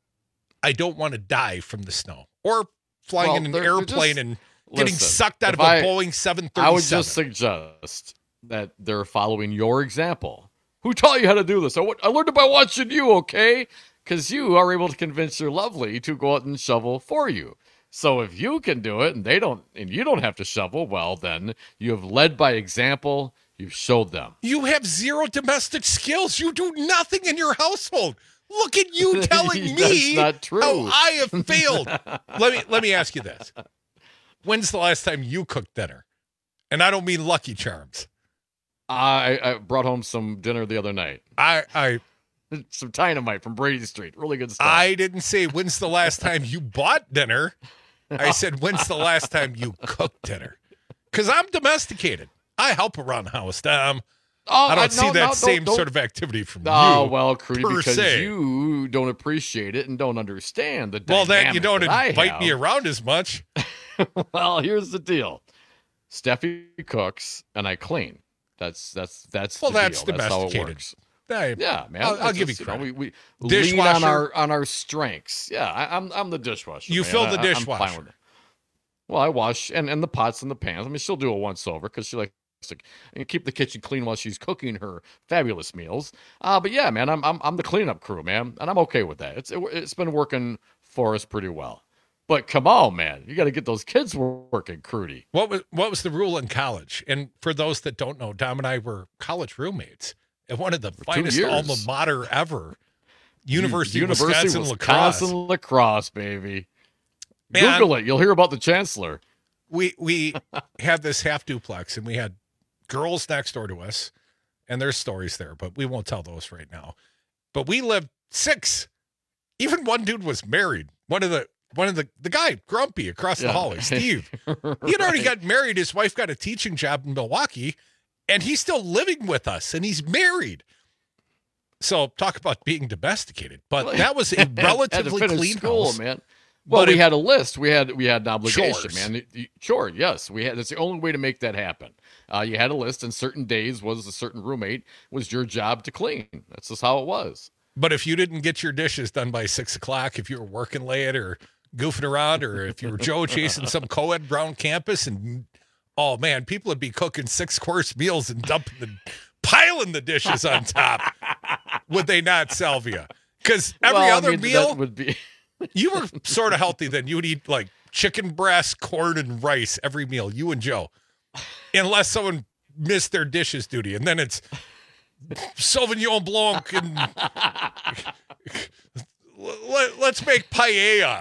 I don't want to die from the snow or flying Well, in an they're- they're airplane just- and getting listen, sucked out if of a I- Boeing seven thirty-seven. I would just suggest that they're following your example. Who taught you how to do this? I, w- I learned it by watching you, okay? Because you are able to convince your lovely to go out and shovel for you. So if you can do it and they don't, and you don't have to shovel, well, then you have led by example. You've showed them. You have zero domestic skills. You do nothing in your household. Look at you telling That's me not true. how I have failed. let me let me ask you this. When's the last time you cooked dinner? And I don't mean Lucky Charms. I, I brought home some dinner the other night. I I some dynamite from Brady Street. Really good stuff. I didn't say when's the last time you bought dinner. I said when's the last time you cooked dinner? Because I'm domesticated. I help around the house. Um, Oh, I don't I- see no, that no, same don't- don't- sort of activity from Oh, you. well, Crudy, per because se. you don't appreciate it and don't understand the Well, then you dynamic don't that I invite me have. around as much. Well, here's the deal. Steffi cooks and I clean. That's that's that's Well, the that's deal. That's how it domesticated. works. I- Yeah, man. I'll, I'll It's give just, you know, credit. we we lean Dishwasher. on our on our strengths. Yeah, I, I'm I'm the dishwasher. You man. fill the I- I'm fine dishwasher. with it. Well, I wash and, and the pots and the pans. I mean, she'll do a once over because she likes to and keep the kitchen clean while she's cooking her fabulous meals. Uh, but yeah, man, I'm I'm I'm the cleanup crew, man, and I'm okay with that. It's it, it's been working for us pretty well. But come on, man, you got to get those kids working, Crudy. What was what was the rule in college? And for those that don't know, Dom and I were college roommates at one of the finest years. alma mater ever, University, of University Wisconsin, of lacrosse. Wisconsin lacrosse, baby. Man. Google it. You'll hear about the chancellor. We we had this half duplex, and we had girls next door to us, and there's stories there, but we won't tell those right now. But we lived six. Even one dude was married. One of the one of the the guy grumpy across the Yeah. hallway, Steve. He had already got married. His wife got a teaching job in Milwaukee, and he's still living with us, and he's married. So talk about being domesticated. But that was a Had to relatively finish clean school, house, man. Well, But we if- had a list. We had we had an obligation, Chores. man. You- Sure, yes, we had. That's the only way to make that happen. Uh, you had a list, and certain days was a certain roommate was your job to clean. That's just how it was. But if you didn't get your dishes done by six o'clock, if you were working late or goofing around, or if you were Joe chasing some co-ed around campus, and oh man, people would be cooking six course meals and dumping the piling the dishes on top. Would they not, Salvia? Because every Well, I other mean, that meal would be. you were sort of healthy then. You would eat like chicken breast, corn, and rice every meal, you and Joe. Unless someone missed their dishes duty. And then it's Sauvignon Blanc and let, let's make paella.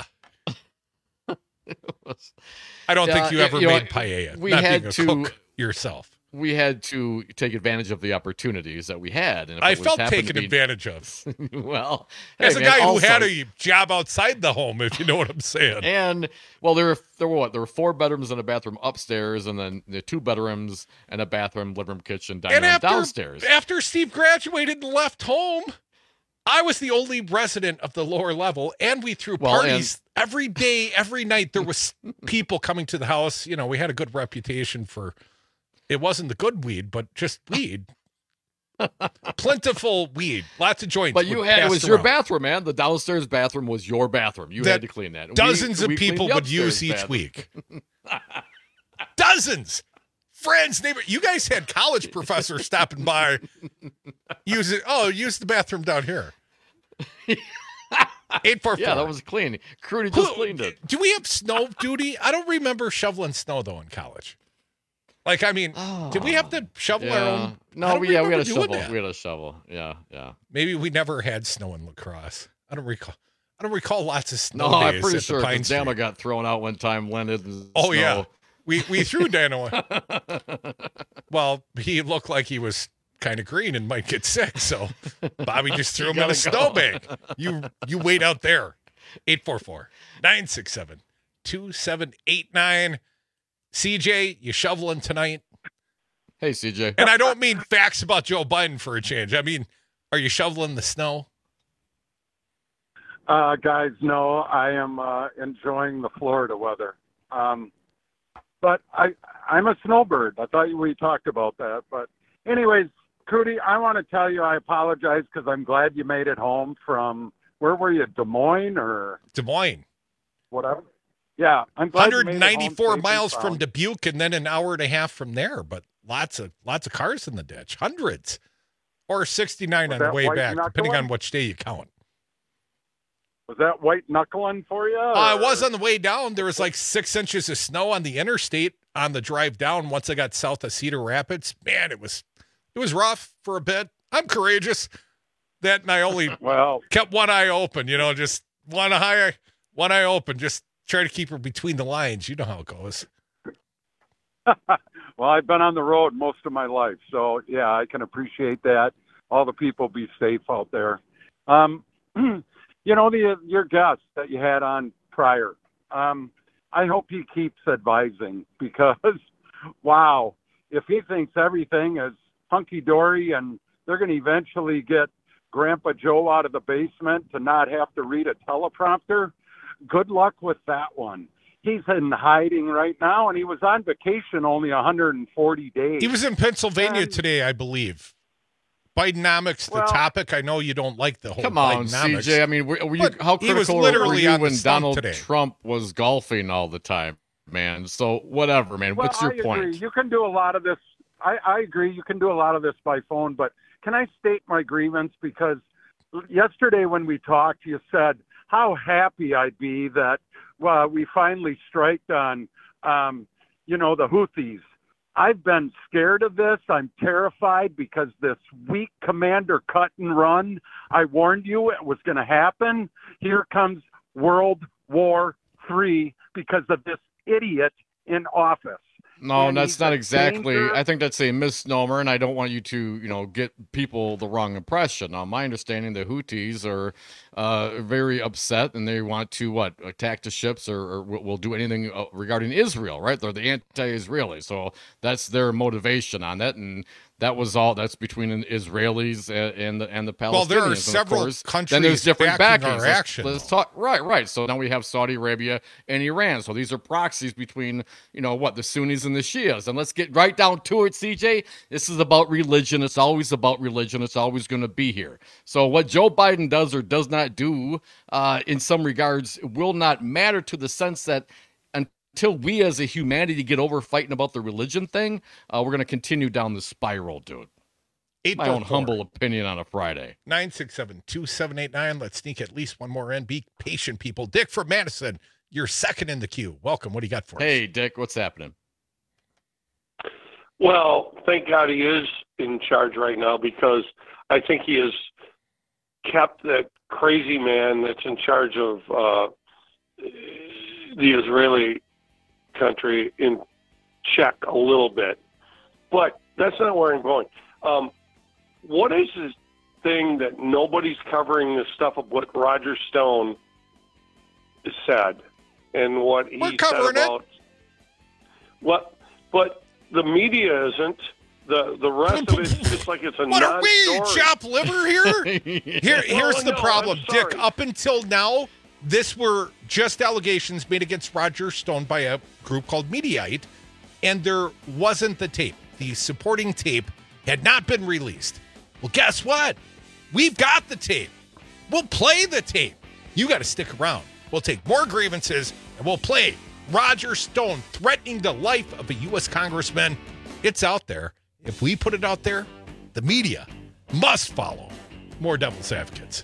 I don't think you Yeah, ever you know, made paella. we not had being a to- cook yourself. We had to take advantage of the opportunities that we had. And if I it was felt happened to taken be- advantage of. well, As hey, a man, guy who also- had a job outside the home, if you know what I'm saying. And well, there were there were what? There were four bedrooms and a bathroom upstairs, and then the two bedrooms and a bathroom, living room, kitchen, dining And room after, downstairs. after Steve graduated and left home, I was the only resident of the lower level, and we threw Well, parties every day, every night. There was people coming to the house. You know, we had a good reputation for, it wasn't the good weed, but just weed. Plentiful weed. Lots of joints. But you were had it passed was your around. bathroom, man. The downstairs bathroom was your bathroom. You That had to clean that. We- Dozens we of cleaned people the would use upstairs each bathroom. week. Dozens. Friends, neighbor. You guys had college professors stopping by. Use it. Oh, use the bathroom down here. Eight four four. Yeah, that was clean. Crudy just Who- cleaned it. Do we have snow duty? I don't remember shoveling snow though in college. Like, I mean, oh, did we have to shovel yeah. our own? No, we, yeah, we had a shovel. That? We had a shovel. Yeah, yeah. Maybe we never had snow in La Crosse. I don't recall. I don't recall lots of snow no, days I'm pretty at sure the Pine Dano Street. got thrown out one time. Landed in Oh snow. yeah, we we threw Dano. Well, he looked like he was kind of green and might get sick, so Bobby just threw him in a snowbank. You you wait out there. eight four four, nine six seven, two seven eight nine. C J, you shoveling tonight? Hey, C J. And I don't mean facts about Joe Biden for a change. I mean, are you shoveling the snow? Uh, guys, no, I am uh, enjoying the Florida weather. Um, but I, I'm a snowbird. I thought we talked about that. But anyways, Cootie, I want to tell you I apologize because I'm glad you made it home from, where were you, Des Moines or? Des Moines. Whatever. Yeah, I'm glad one hundred ninety-four miles from Dubuque and then an hour and a half from there, but lots of lots of cars in the ditch, hundreds, or sixty-nine on the way back, depending on which day you count. Was that white knuckling for you? Uh, it was on the way down. There was like six inches of snow on the interstate on the drive down. Once I got south of Cedar Rapids, man, it was it was rough for a bit. I'm courageous. That and I only well kept one eye open, you know, just one eye one eye open, just try to keep her between the lines. You know how it goes. Well, I've been on the road most of my life, so yeah, I can appreciate that. All the people be safe out there. Um, you know, the your guest that you had on prior. Um, I hope he keeps advising because, wow, if he thinks everything is hunky dory and they're going to eventually get Grandpa Joe out of the basement to not have to read a teleprompter, good luck with that one. He's in hiding right now, and he was on vacation only one hundred forty days. He was in Pennsylvania and, today, I believe. Bidenomics, the well, topic. I know you don't like the whole Come on, Bidenomics, C J. I mean, were, were you, how critical were you when Donald today. Trump was golfing all the time, man? So whatever, man. Well, What's your I point? Agree. You can do a lot of this. I, I agree. You can do a lot of this by phone, but can I state my grievance? Because yesterday when we talked, you said how happy I'd be that well, we finally striked on, um, you know, the Houthis. I've been scared of this. I'm terrified because this weak commander cut and run, I warned you it was going to happen. Here comes World War Three because of this idiot in office. No, and that's not exactly. danger. I think that's a misnomer, and I don't want you to, you know, get people the wrong impression. Now, my understanding, the Houthis are uh, very upset, and they want to what attack the ships or, or will, will do anything uh, regarding Israel. Right? They're the anti-Israeli, so that's their motivation on that, and that was all. That's between the Israelis and, and the and the Palestinians. Well, there are and several course, countries then there's different backing backings. our Let's, action, let's talk. Right, right. So now we have Saudi Arabia and Iran. So these are proxies between, you know, what the Sunnis and the Shias. And let's get right down to it, C J. This is about religion. It's always about religion. It's always going to be here. So what Joe Biden does or does not do, uh, in some regards, will not matter to the sense that until we as a humanity get over fighting about the religion thing, uh, we're going to continue down the spiral, dude. My own humble opinion on a Friday. nine six seven, two seven eight nine. Let's sneak at least one more in. Be patient, people. Dick from Madison, you're second in the queue. Welcome. What do you got for us? Hey, Dick, what's happening? Well, thank God he is in charge right now because I think he has kept that crazy man that's in charge of uh, the Israeli country in check a little bit. But that's not where I'm going. Um, what is this thing that nobody's covering the stuff of what Roger Stone said and what he We're said covering about it. What? But the media isn't. The the rest of it's just like it's a What are we, non-story. chop liver here? Here, here's Well, the no, problem, I'm sorry. Dick. Up until now, this were just allegations made against Roger Stone by a group called Mediaite, and there wasn't the tape. The supporting tape had not been released. Well, guess what? We've got the tape. We'll play the tape. You got to stick around. We'll take more grievances, and we'll play Roger Stone threatening the life of a U S congressman. It's out there. If we put it out there, the media must follow. More Devil's Advocates.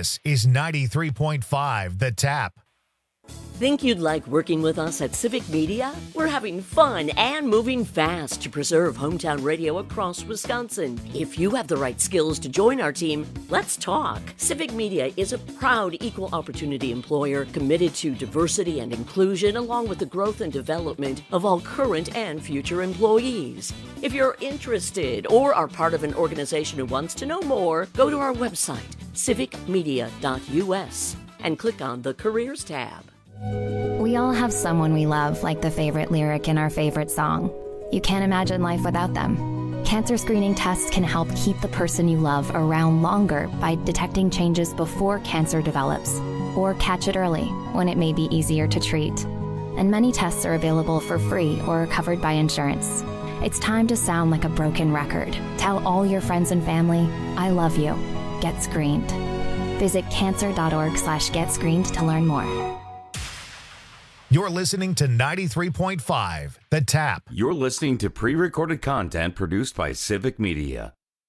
This is ninety-three point five The Tap. Think you'd like working with us at Civic Media? We're having fun and moving fast to preserve hometown radio across Wisconsin. If you have the right skills to join our team, let's talk. Civic Media is a proud equal opportunity employer committed to diversity and inclusion along with the growth and development of all current and future employees. If you're interested or are part of an organization who wants to know more, go to our website, civic media dot u s, and click on the Careers tab. We all have someone we love, like the favorite lyric in our favorite song. You can't imagine life without them. Cancer screening tests can help keep the person you love around longer by detecting changes before cancer develops, or catch it early when it may be easier to treat. And many tests are available for free or are covered by insurance. It's time to sound like a broken record. Tell all your friends and family, I love you. Get screened. Visit cancer dot org slash get screened to learn more. You're listening to ninety-three point five The Tap. You're listening to pre-recorded content produced by Civic Media.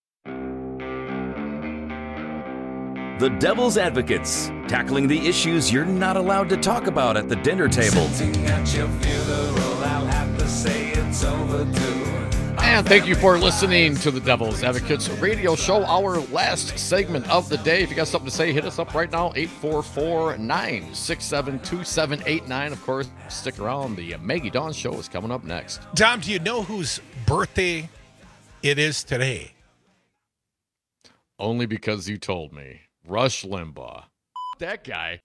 The Devil's Advocates, tackling the issues you're not allowed to talk about at the dinner table. Sitting at your funeral, I'll have to say it's overdue. And thank you for listening to the Devil's Advocates radio show, our last segment of the day. If you got something to say, hit us up right now, eight four four, nine six seven, two seven eight nine. Of course, stick around. The Maggie Dawn show is coming up next. Dom, do you know whose birthday it is today? Only because you told me. Rush Limbaugh. That guy.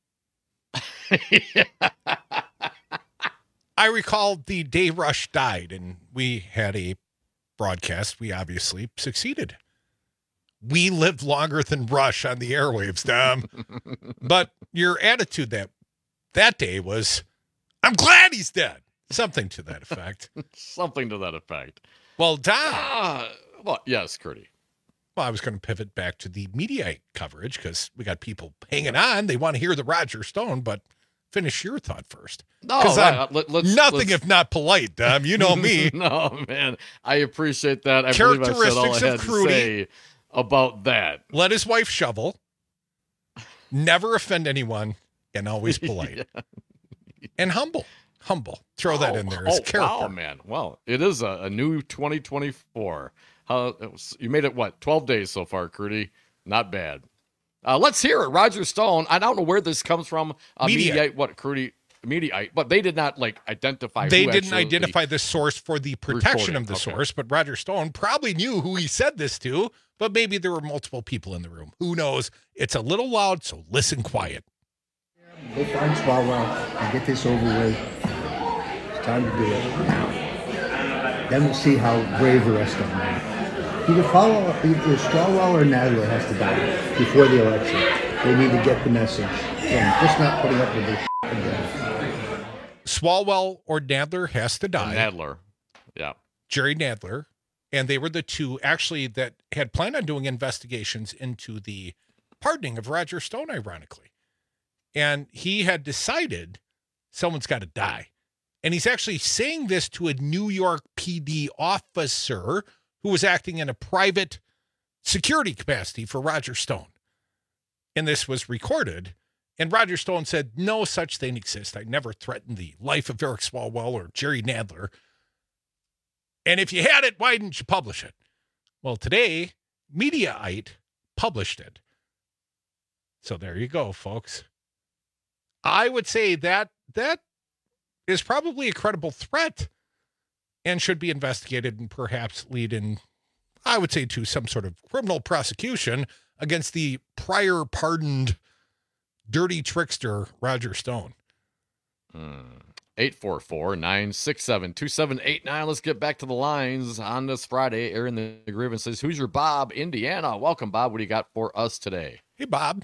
I recall the day Rush died, and we had a broadcast. We obviously succeeded. We lived longer than Rush on the airwaves, Dom. But your attitude that that day was, I'm glad he's dead. Something to that effect. Something to that effect. Well, Dom. Uh, well, yes, Curdy. Well, I was going to pivot back to the media coverage because we got people hanging on. They want to hear the Roger Stone, but finish your thought first. No, uh, let, let's, nothing let's... if not polite, Dom. You know me. No, man. I appreciate that. I believe I said all I had to say about that. Let his wife shovel. Never offend anyone, and always polite. Yeah. And humble. Humble. Throw oh, that in there as oh, character. Wow, man. Well, it is a, a new twenty twenty-four. How it was, you made it, what, twelve days so far, Curdy? Not bad. Uh, let's hear it. Roger Stone. I don't know where this comes from. Uh, Mediaite. Mediaite, what, Curdy? Mediaite. But they did not, like, identify They who didn't identify the source for the protection recorded. of the Okay. source, but Roger Stone probably knew who he said this to, but maybe there were multiple people in the room. Who knows? It's a little loud, so listen quiet. Go find Swalwell and get this over with. It's time to do it now. Then we'll see how brave the rest of them are. Either follow, either Swalwell or Nadler has to die before the election. They need to get the message. And just not putting up with this shit again. Swalwell or Nadler has to die. Nadler, yeah. Jerry Nadler. And they were the two, actually, that had planned on doing investigations into the pardoning of Roger Stone, ironically. And he had decided someone's got to die. And he's actually saying this to a New York P D officer who was acting in a private security capacity for Roger Stone. And this was recorded. And Roger Stone said, no such thing exists. I never threatened the life of Eric Swalwell or Jerry Nadler. And if you had it, why didn't you publish it? Well, today, Mediaite published it. So there you go, folks. I would say that that is probably a credible threat and should be investigated and perhaps lead in, I would say, to some sort of criminal prosecution against the prior pardoned dirty trickster Roger Stone. eight four four, nine six seven, two seven eight nine. Let's get back to the lines on this Friday. Aaron the grievances. Who's your Bob, Indiana? Welcome, Bob. What do you got for us today? Hey, Bob.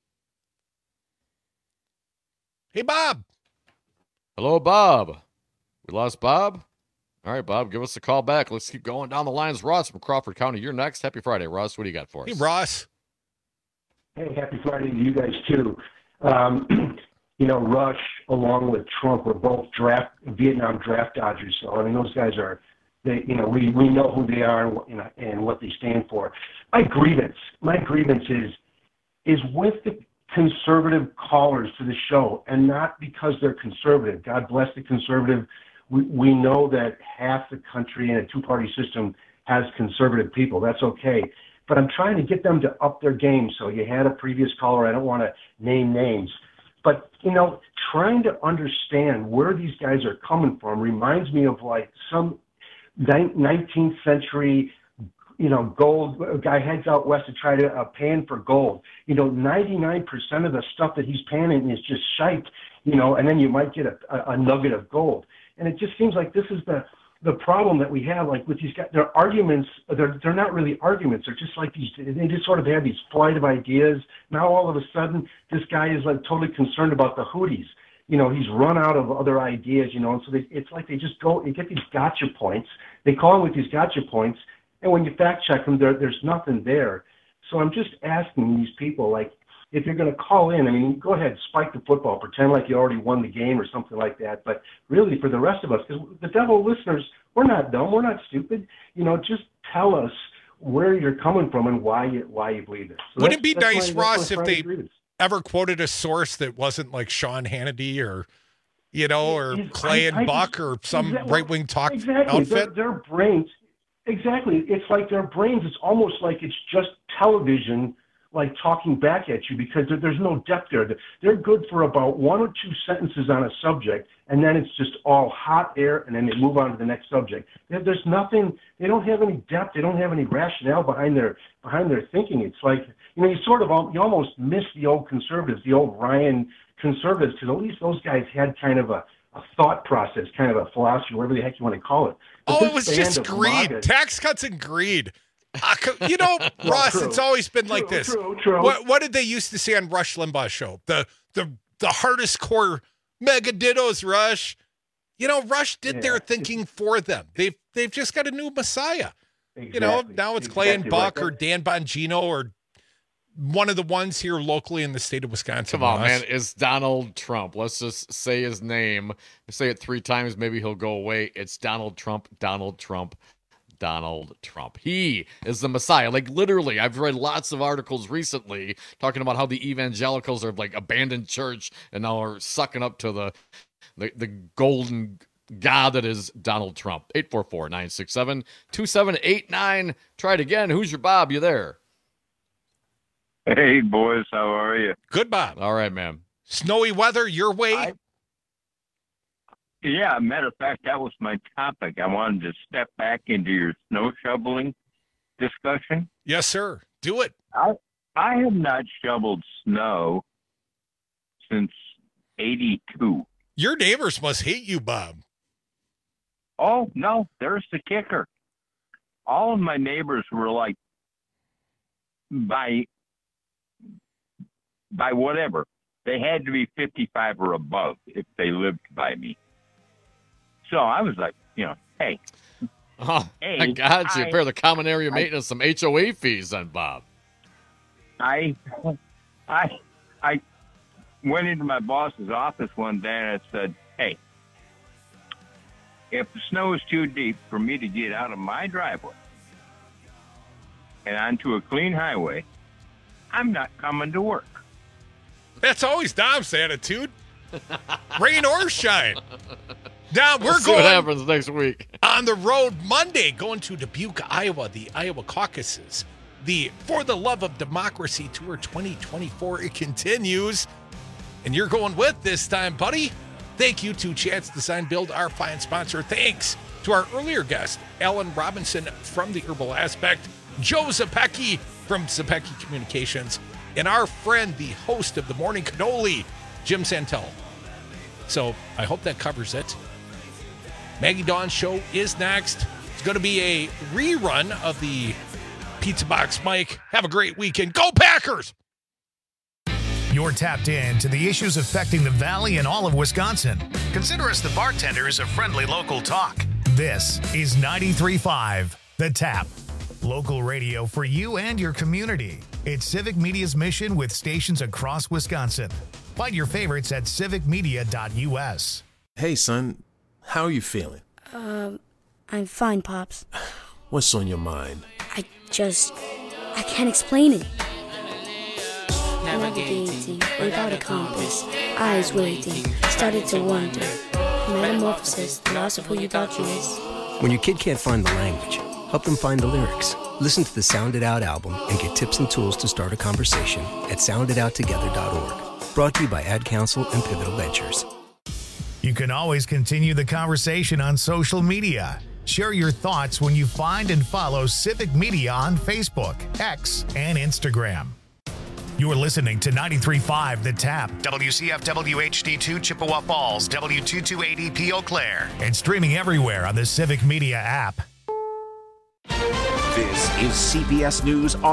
Hey, Bob. Hello, Bob. We lost Bob? All right, Bob, give us a call back. Let's keep going down the lines. Ross from Crawford County, you're next. Happy Friday, Ross. What do you got for us? Hey, Ross. Hey, happy Friday to you guys, too. Um, you know, Rush, along with Trump, were both draft Vietnam draft dodgers. So, I mean, those guys are, they, you know, we, we know who they are and what, you know, and what they stand for. My grievance, my grievance is, is with the conservative callers to the show, and not because they're conservative. God bless the conservative. We, we know that half the country in a two-party system has conservative people. That's okay. But I'm trying to get them to up their game. So you had a previous caller. I don't want to name names. But, you know, trying to understand where these guys are coming from reminds me of like some nineteenth century, you know, gold a guy heads out west to try to uh, pan for gold. You know, ninety-nine percent of the stuff that he's panning is just shite, you know, and then you might get a, a, a nugget of gold. And it just seems like this is the the problem that we have, like with these guys. Their arguments, they're they're not really arguments. They're just like these. They just sort of have these flight of ideas. Now all of a sudden, this guy is like totally concerned about the Houthis. You know, he's run out of other ideas. You know, and so they, it's like they just go. They get these gotcha points. They call them with these gotcha points, and when you fact check them, there there's nothing there. So I'm just asking these people, like, if you're going to call in, I mean, go ahead, spike the football, pretend like you already won the game or something like that. But really, for the rest of us, because the Devil listeners, we're not dumb, we're not stupid. You know, just tell us where you're coming from and why you why you believe it. So Wouldn't it be nice, my, Ross, if they ever quoted a source that wasn't like Sean Hannity or, you know, or It's- Clay I- and I Buck just- or some exactly- right-wing talk exactly. Their, outfit? their brains, exactly. It's like their brains. It's almost like it's just television, like talking back at you, because there, there's no depth there. They're good for about one or two sentences on a subject, and then it's just all hot air, and then they move on to the next subject. There, there's nothing. They don't have any depth. They don't have any rationale behind their behind their thinking. It's like, you know, you sort of al- you almost miss the old conservatives, the old Ryan conservatives, because at least those guys had kind of a, a thought process, kind of a philosophy, whatever the heck you want to call it. But Oh, this it was band just of greed. MAGA Tax cuts and greed. Uh, co- you know, Well, Ross, true. it's always been like True, this. true, true. What what did they used to say on Rush Limbaugh's show? The the the hardest core mega dittos, Rush. You know, Rush did Yeah. their thinking for them. They've they've just got a new messiah. You know, Exactly. now it's Clay and Exactly right. Buck or Dan Bongino or one of the ones here locally in the state of Wisconsin. Come on, Ross. man. It's Donald Trump. Let's just say his name. Say it three times. Maybe he'll go away. It's Donald Trump, Donald Trump, Donald Trump. He is the Messiah. Like, literally, I've read lots of articles recently talking about how the evangelicals are like abandoned church and now are sucking up to the the, the golden God that is Donald Trump. eight four four, nine six seven, two seven eight nine. Try it again. Who's your Bob? You there? Hey, boys, how are you? Good, Bob. All right, man. Snowy weather your way? I- Yeah, matter of fact, that was my topic. I wanted to step back into your snow shoveling discussion. Yes, sir. Do it. I I have not shoveled snow since eighty-two. Your neighbors must hate you, Bob. Oh, no, there's the kicker. All of my neighbors were like, by by whatever, they had to be fifty-five or above if they lived by me. So I was like, you know, hey. Oh, hey, I got you. I- Pair the common area I- maintenance, some H O A fees then, Bob. I, I, I went into my boss's office one day and I said, hey, if the snow is too deep for me to get out of my driveway and onto a clean highway, I'm not coming to work. That's always Dom's attitude. Rain or shine. Dom, we're We'll see going what happens next week. on the road Monday, going to Dubuque, Iowa, the Iowa caucuses. The For the Love of Democracy Tour twenty twenty-four, it continues. And you're going with this time, buddy. Thank you to Chance Design Build, our fine sponsor. Thanks to our earlier guest, Alan Robinson from The Herbal Aspect, Joe Zapecki from Zapecki Communications, and our friend, the host of the Morning Cannoli, Jim Santel. So I hope that covers it. Maggie Dawn's show is next. It's going to be a rerun of the Pizza Box Mike. Have a great weekend. Go Packers! You're tapped in to the issues affecting the Valley and all of Wisconsin. Consider us the bartenders of friendly local talk. This is ninety-three point five The Tap. Local radio for you and your community. It's Civic Media's mission with stations across Wisconsin. Find your favorites at civic media dot u s. Hey, son. How are you feeling? Um, I'm fine, Pops. What's on your mind? I just... I can't explain it. navigating without a compass, eyes waiting, started to wonder. Metamorphosis, the loss of who you thought you was. When your kid can't find the language, help them find the lyrics. Listen to the Sound It Out album and get tips and tools to start a conversation at sound it out together dot org. Brought to you by Ad Council and Pivotal Ventures. You can always continue the conversation on social media. Share your thoughts when you find and follow Civic Media on Facebook, X, and Instagram. You're listening to ninety-three point five The Tap, W C F W H D two Chippewa Falls, W two two eight zero P Eau Claire, and streaming everywhere on the Civic Media app. This is C B S News on